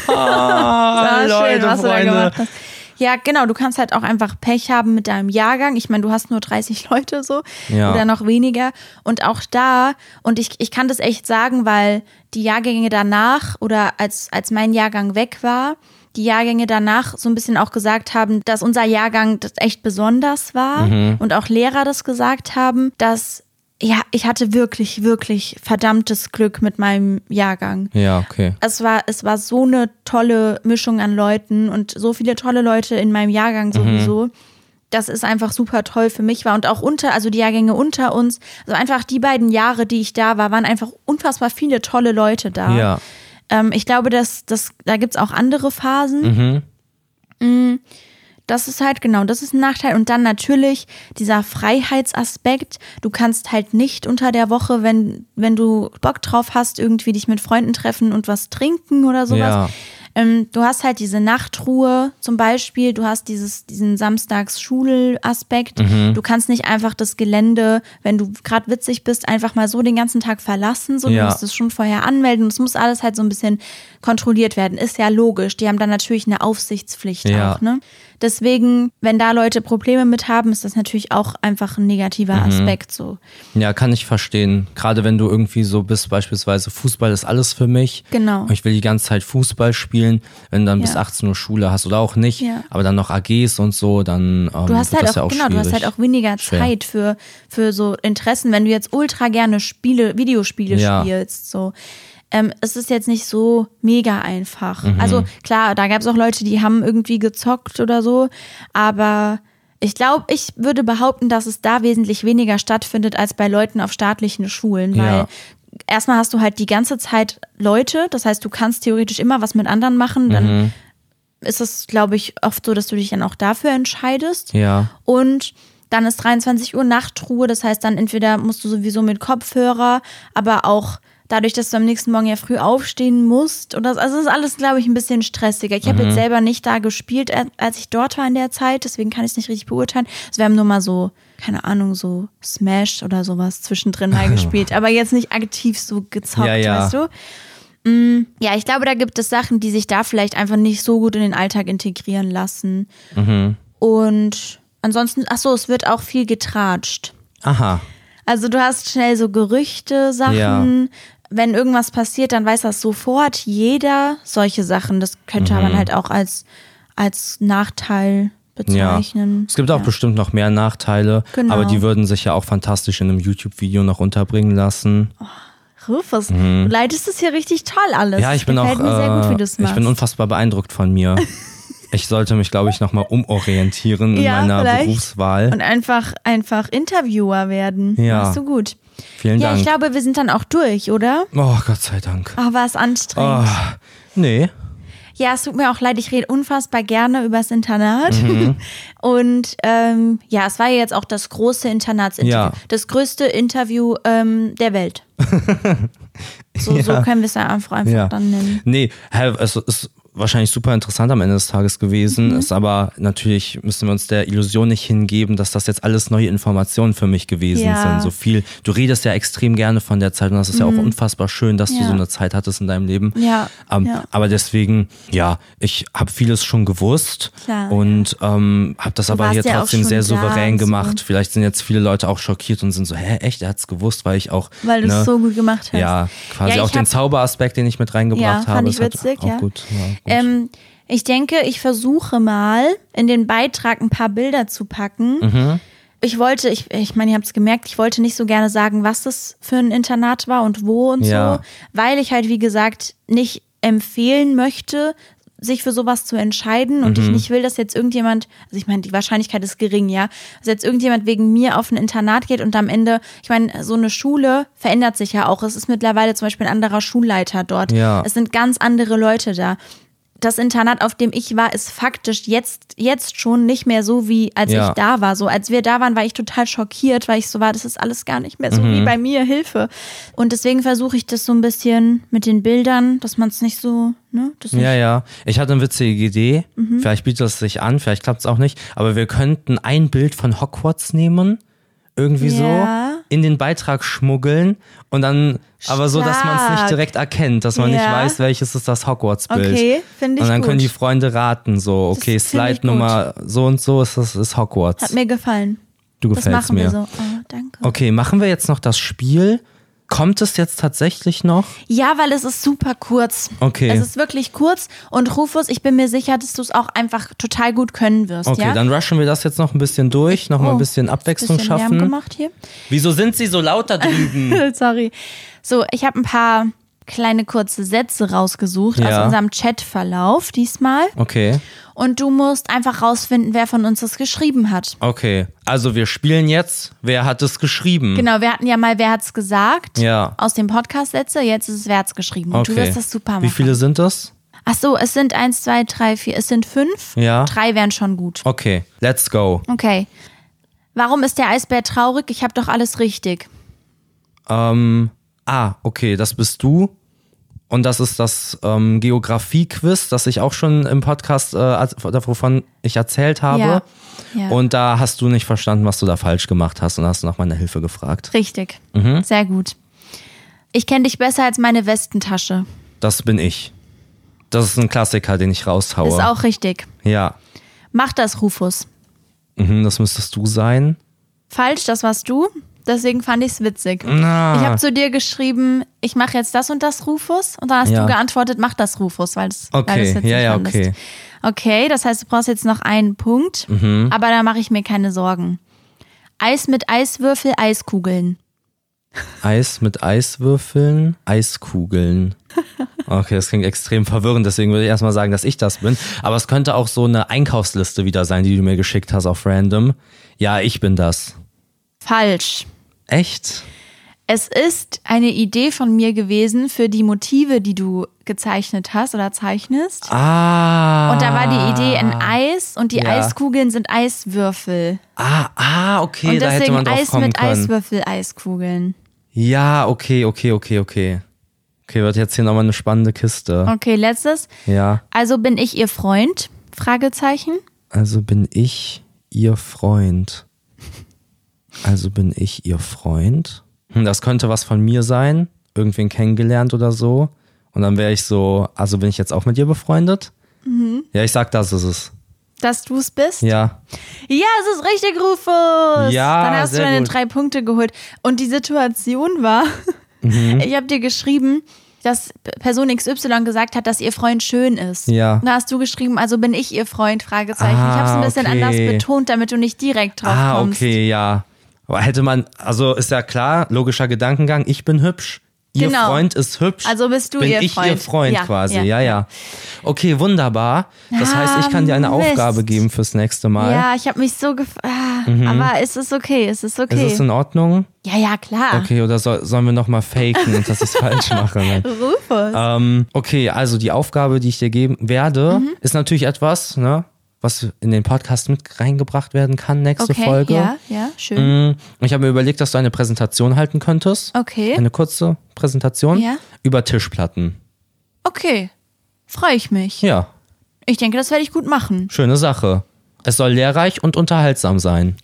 Schön, was du da gemacht hast. Ja, genau, du kannst halt auch einfach Pech haben mit deinem Jahrgang. Ich meine, du hast nur 30 Leute so oder noch weniger. Und auch da, und ich kann das echt sagen, weil die Jahrgänge danach oder als mein Jahrgang weg war, die Jahrgänge danach so ein bisschen auch gesagt haben, dass unser Jahrgang das echt besonders war und auch Lehrer das gesagt haben, dass ich hatte wirklich, wirklich verdammtes Glück mit meinem Jahrgang. Ja, okay. Es war so eine tolle Mischung an Leuten und so viele tolle Leute in meinem Jahrgang sowieso. Das ist einfach super toll für mich war und auch also die Jahrgänge unter uns, also einfach die beiden Jahre, die ich da war, waren einfach unfassbar viele tolle Leute da. Ja. Ich glaube, da gibt's auch andere Phasen. Das ist halt das ist ein Nachteil. Und dann natürlich dieser Freiheitsaspekt. Du kannst halt nicht unter der Woche, wenn du Bock drauf hast, irgendwie dich mit Freunden treffen und was trinken oder sowas. Ja. Du hast halt diese Nachtruhe zum Beispiel, du hast diesen Samstags-Schulaspekt. Du kannst nicht einfach das Gelände, wenn du gerade witzig bist, einfach mal so den ganzen Tag verlassen. So, du musst es schon vorher anmelden. Es muss alles halt so ein bisschen kontrolliert werden. Ist ja logisch. Die haben dann natürlich eine Aufsichtspflicht auch, ne? Deswegen, wenn da Leute Probleme mit haben, ist das natürlich auch einfach ein negativer Aspekt so. Ja, kann ich verstehen. Gerade wenn du irgendwie so bist, beispielsweise Fußball ist alles für mich. Genau. Ich will die ganze Zeit Fußball spielen. Wenn du dann bis 18 Uhr Schule hast oder auch nicht, aber dann noch AGs und so, dann du hast wird halt das ja auch schwierig. Du hast halt auch weniger Zeit für so Interessen, wenn du jetzt ultra gerne Videospiele spielst, so. Es ist jetzt nicht so mega einfach. Also klar, da gab es auch Leute, die haben irgendwie gezockt oder so, aber ich glaube, ich würde behaupten, dass es da wesentlich weniger stattfindet als bei Leuten auf staatlichen Schulen, weil erstmal hast du halt die ganze Zeit Leute, das heißt, du kannst theoretisch immer was mit anderen machen, dann ist es, glaube ich, oft so, dass du dich dann auch dafür entscheidest. Ja. Und dann ist 23 Uhr Nachtruhe, das heißt dann entweder musst du sowieso mit Kopfhörer, aber auch dadurch, dass du am nächsten Morgen ja früh aufstehen musst. Also das ist alles, glaube ich, ein bisschen stressiger. Ich habe jetzt selber nicht da gespielt, als ich dort war in der Zeit, deswegen kann ich es nicht richtig beurteilen. Also wir haben nur mal so, keine Ahnung, so Smash oder sowas zwischendrin mal gespielt, aber jetzt nicht aktiv so gezockt, weißt du? Ja, ich glaube, da gibt es Sachen, die sich da vielleicht einfach nicht so gut in den Alltag integrieren lassen. Und ansonsten, es wird auch viel getratscht. Aha. Also du hast schnell so Gerüchte, Sachen, wenn irgendwas passiert, dann weiß das sofort jeder, solche Sachen. Das könnte man halt auch als Nachteil bezeichnen. Ja. Es gibt auch bestimmt noch mehr Nachteile, aber die würden sich ja auch fantastisch in einem YouTube-Video noch unterbringen lassen. Rufus, du leitest es hier richtig toll alles. Ja, ich bin Gefällt mir sehr gut, wie du's machst. Ich bin unfassbar beeindruckt von mir. Ich sollte mich, glaube ich, nochmal umorientieren in meiner Berufswahl. Und einfach Interviewer werden. Ja. Machst du gut. Vielen Dank. Ja, ich glaube, wir sind dann auch durch, oder? Oh, Gott sei Dank. Oh, war es anstrengend. Nee. Ja, es tut mir auch leid, ich rede unfassbar gerne übers Internat. Und es war ja jetzt auch das große Internatsinterview. Ja. Das größte Interview der Welt. So können wir es ja einfach dann nennen. Nee, es ist wahrscheinlich super interessant am Ende des Tages gewesen, ist aber natürlich müssen wir uns der Illusion nicht hingeben, dass das jetzt alles neue Informationen für mich gewesen sind. So viel, du redest ja extrem gerne von der Zeit und das ist ja auch unfassbar schön, dass du so eine Zeit hattest in deinem Leben. Aber deswegen, ich habe vieles schon gewusst und habe das aber hier trotzdem sehr souverän gemacht. Vielleicht sind jetzt viele Leute auch schockiert und sind so, echt, er hat's gewusst, weil ich auch... Weil du es so gut gemacht hast. Ja, quasi auch den Zauberaspekt, den ich mit reingebracht habe. Fand ich witzig, auch gut. Ich denke, ich versuche mal, in den Beitrag ein paar Bilder zu packen. Ich meine, ihr habt es gemerkt, ich wollte nicht so gerne sagen, was das für ein Internat war und wo und so, weil ich halt, wie gesagt, nicht empfehlen möchte, sich für sowas zu entscheiden und ich nicht will, dass jetzt irgendjemand, also ich meine, die Wahrscheinlichkeit ist gering, dass jetzt irgendjemand wegen mir auf ein Internat geht und am Ende, ich meine, so eine Schule verändert sich ja auch. Es ist mittlerweile zum Beispiel ein anderer Schulleiter dort. Es sind ganz andere Leute da. Das Internat, auf dem ich war, ist faktisch jetzt schon nicht mehr so, wie als ich da war. So, als wir da waren, war ich total schockiert, weil ich so war, das ist alles gar nicht mehr so wie bei mir, Hilfe. Und deswegen versuche ich das so ein bisschen mit den Bildern, dass man es nicht so, ne? Ich hatte eine witzige Idee. Vielleicht bietet es sich an, vielleicht klappt es auch nicht. Aber wir könnten ein Bild von Hogwarts nehmen, irgendwie so in den Beitrag schmuggeln und dann aber so, dass man es nicht direkt erkennt, dass man nicht weiß, welches ist das Hogwarts-Bild. Okay, finde ich gut. Und dann können die Freunde raten, so, okay, Slide-Nummer so und so ist Hogwarts. Hat mir gefallen. Du gefällst mir. Das machen wir so. Oh, danke. Okay, machen wir jetzt noch das Spiel? Kommt es jetzt tatsächlich noch? Ja, weil es ist super kurz. Okay. Es ist wirklich kurz und Rufus, ich bin mir sicher, dass du es auch einfach total gut können wirst. Okay, dann rushen wir das jetzt noch ein bisschen durch, noch mal ein bisschen Abwechslung schaffen. Lärm gemacht hier. Wieso sind sie so laut da drüben? Sorry. So, ich habe ein paar kleine kurze Sätze rausgesucht aus unserem Chatverlauf diesmal. Okay. Und du musst einfach rausfinden, wer von uns das geschrieben hat. Okay, also wir spielen jetzt, wer hat es geschrieben? Genau, wir hatten ja mal, wer hat's gesagt? Ja. Aus dem Podcast-Sätze, jetzt ist es, wer hat's geschrieben. Und du wirst das super machen. Wie viele sind das? Ach so, es sind 1, 2, 3, 4, es sind 5. Ja. 3 wären schon gut. Okay, let's go. Okay. Warum ist der Eisbär traurig? Ich habe doch alles richtig. Okay, das bist du. Und das ist das Geografie-Quiz, das ich auch schon im Podcast, wovon ich erzählt habe. Ja. Und da hast du nicht verstanden, was du da falsch gemacht hast und hast nach meiner Hilfe gefragt. Richtig, sehr gut. Ich kenne dich besser als meine Westentasche. Das bin ich. Das ist ein Klassiker, den ich raushaue. Ist auch richtig. Ja. Mach das, Rufus. Das müsstest du sein. Falsch, das warst du. Deswegen fand ich es witzig. Ich habe zu dir geschrieben, ich mache jetzt das und das, Rufus. Und dann hast du geantwortet, mach das, Rufus, weil das witzig fandest. Okay. Okay, das heißt, du brauchst jetzt noch einen Punkt. Aber da mache ich mir keine Sorgen. Eis mit Eiswürfel, Eiskugeln. Eis mit Eiswürfeln, Eiskugeln. Okay, das klingt extrem verwirrend, deswegen würde ich erstmal sagen, dass ich das bin. Aber es könnte auch so eine Einkaufsliste wieder sein, die du mir geschickt hast auf Random. Ja, ich bin das. Falsch. Echt? Es ist eine Idee von mir gewesen für die Motive, die du gezeichnet hast oder zeichnest. Und da war die Idee ein Eis und die Eiskugeln sind Eiswürfel. Okay, und da hätte man drauf Eis kommen mit können. Eiswürfel, Eiskugeln. Ja, okay. Okay, wird jetzt hier nochmal eine spannende Kiste. Okay, letztes. Ja. Also bin ich ihr Freund? Fragezeichen. Also bin ich ihr Freund. Das könnte was von mir sein. Irgendwen kennengelernt oder so. Und dann wäre ich so, also bin ich jetzt auch mit ihr befreundet? Ja, ich sag, das ist es. Dass du es bist? Ja. Ja, es ist richtig, Rufus. Ja, dann hast du deine 3 Punkte geholt. Und die Situation war, Ich habe dir geschrieben, dass Person XY gesagt hat, dass ihr Freund schön ist. Ja. Da hast du geschrieben, also bin ich ihr Freund, Fragezeichen. Ich habe es ein bisschen anders betont, damit du nicht direkt drauf kommst. Okay, ja. Aber hätte man, also ist ja klar, logischer Gedankengang, ich bin hübsch. Ihr Freund ist hübsch. Also bist du bin ihr ich Freund. Ihr Freund Ja, quasi. ja. Ja. Okay, wunderbar. Das heißt, ich kann dir eine Aufgabe geben fürs nächste Mal. Ja, ich habe mich so aber es ist okay, Ist es in Ordnung? Ja, klar. Okay, oder sollen wir nochmal faken, dass ich es falsch mache? Ne? Rufus. Okay, also die Aufgabe, die ich dir geben werde, ist natürlich etwas, ne, was in den Podcast mit reingebracht werden kann, nächste Folge. Ja, schön. Ich habe mir überlegt, dass du eine Präsentation halten könntest. Okay. Eine kurze Präsentation Ja. über Tischplatten. Okay, freue ich mich. Ja, Ich denke, das werde ich gut machen. schöne Sache. Es soll lehrreich und unterhaltsam sein.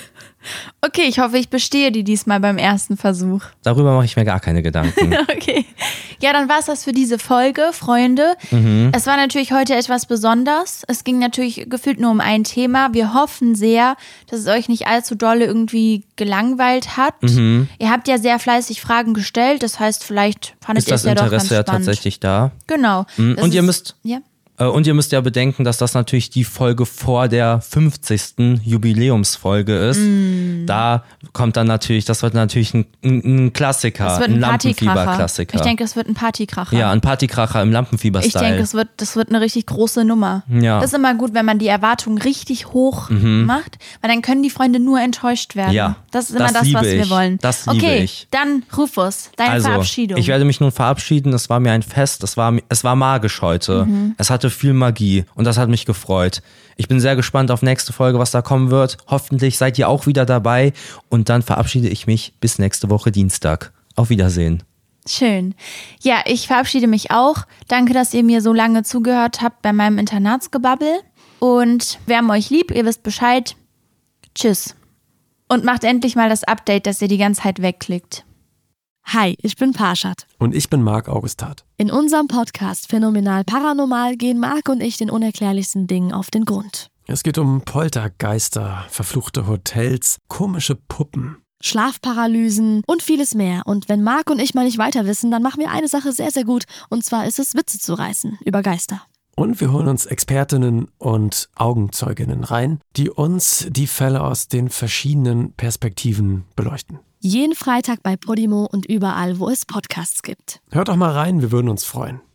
Okay, ich hoffe, ich bestehe die diesmal beim ersten Versuch. Darüber mache ich mir gar keine Gedanken. Okay. Ja, dann war es das für diese Folge, Freunde. Es war natürlich heute etwas besonders. Es ging natürlich gefühlt nur um ein Thema. Wir hoffen sehr, dass es euch nicht allzu dolle irgendwie gelangweilt hat. Ihr habt ja sehr fleißig Fragen gestellt. Das heißt, vielleicht fandet Ist ihr es das ja doch ganz Interesse ja spannend. tatsächlich da? Genau. Und ihr müsst Ja. Und ihr müsst ja bedenken, dass das natürlich die Folge vor der 50. Jubiläumsfolge ist. Da kommt dann natürlich, das wird natürlich ein Klassiker, Das wird ein ein Partykracher. Lampenfieber-Klassiker. Ich denke, es wird ein Partykracher. Ja, ein Partykracher im Lampenfieber-Style. Ich denke, das wird eine richtig große Nummer. Ja. Das ist immer gut, wenn man die Erwartungen richtig hoch macht, weil dann können die Freunde nur enttäuscht werden. Ja, Das ist immer das das, was liebe wir ich. wollen. Das liebe okay, ich. dann Rufus, deine Verabschiedung. Ich werde mich nun verabschieden. Es war mir ein Fest. Es war magisch heute. Es hatte viel Magie und das hat mich gefreut. Ich bin sehr gespannt auf nächste Folge, was da kommen wird. Hoffentlich seid ihr auch wieder dabei und dann verabschiede ich mich bis nächste Woche Dienstag. Auf Wiedersehen. Schön. Ja, ich verabschiede mich auch. Danke, dass ihr mir so lange zugehört habt bei meinem Internatsgebabbel. Und wir haben euch lieb, ihr wisst Bescheid. Tschüss. Und macht endlich mal das Update, dass ihr die ganze Zeit wegklickt. Hi, ich bin Parshad. Und ich bin Marc Augustat. In unserem Podcast Phänomenal Paranormal gehen Marc und ich den unerklärlichsten Dingen auf den Grund. Es geht um Poltergeister, verfluchte Hotels, komische Puppen. Schlafparalysen und vieles mehr. Und wenn Marc und ich mal nicht weiter wissen, dann machen wir eine Sache sehr, sehr gut. Und zwar ist es, Witze zu reißen über Geister. Und wir holen uns Expertinnen und Augenzeuginnen rein, die uns die Fälle aus den verschiedenen Perspektiven beleuchten. Jeden Freitag bei Podimo und überall, wo es Podcasts gibt. Hört doch mal rein, wir würden uns freuen.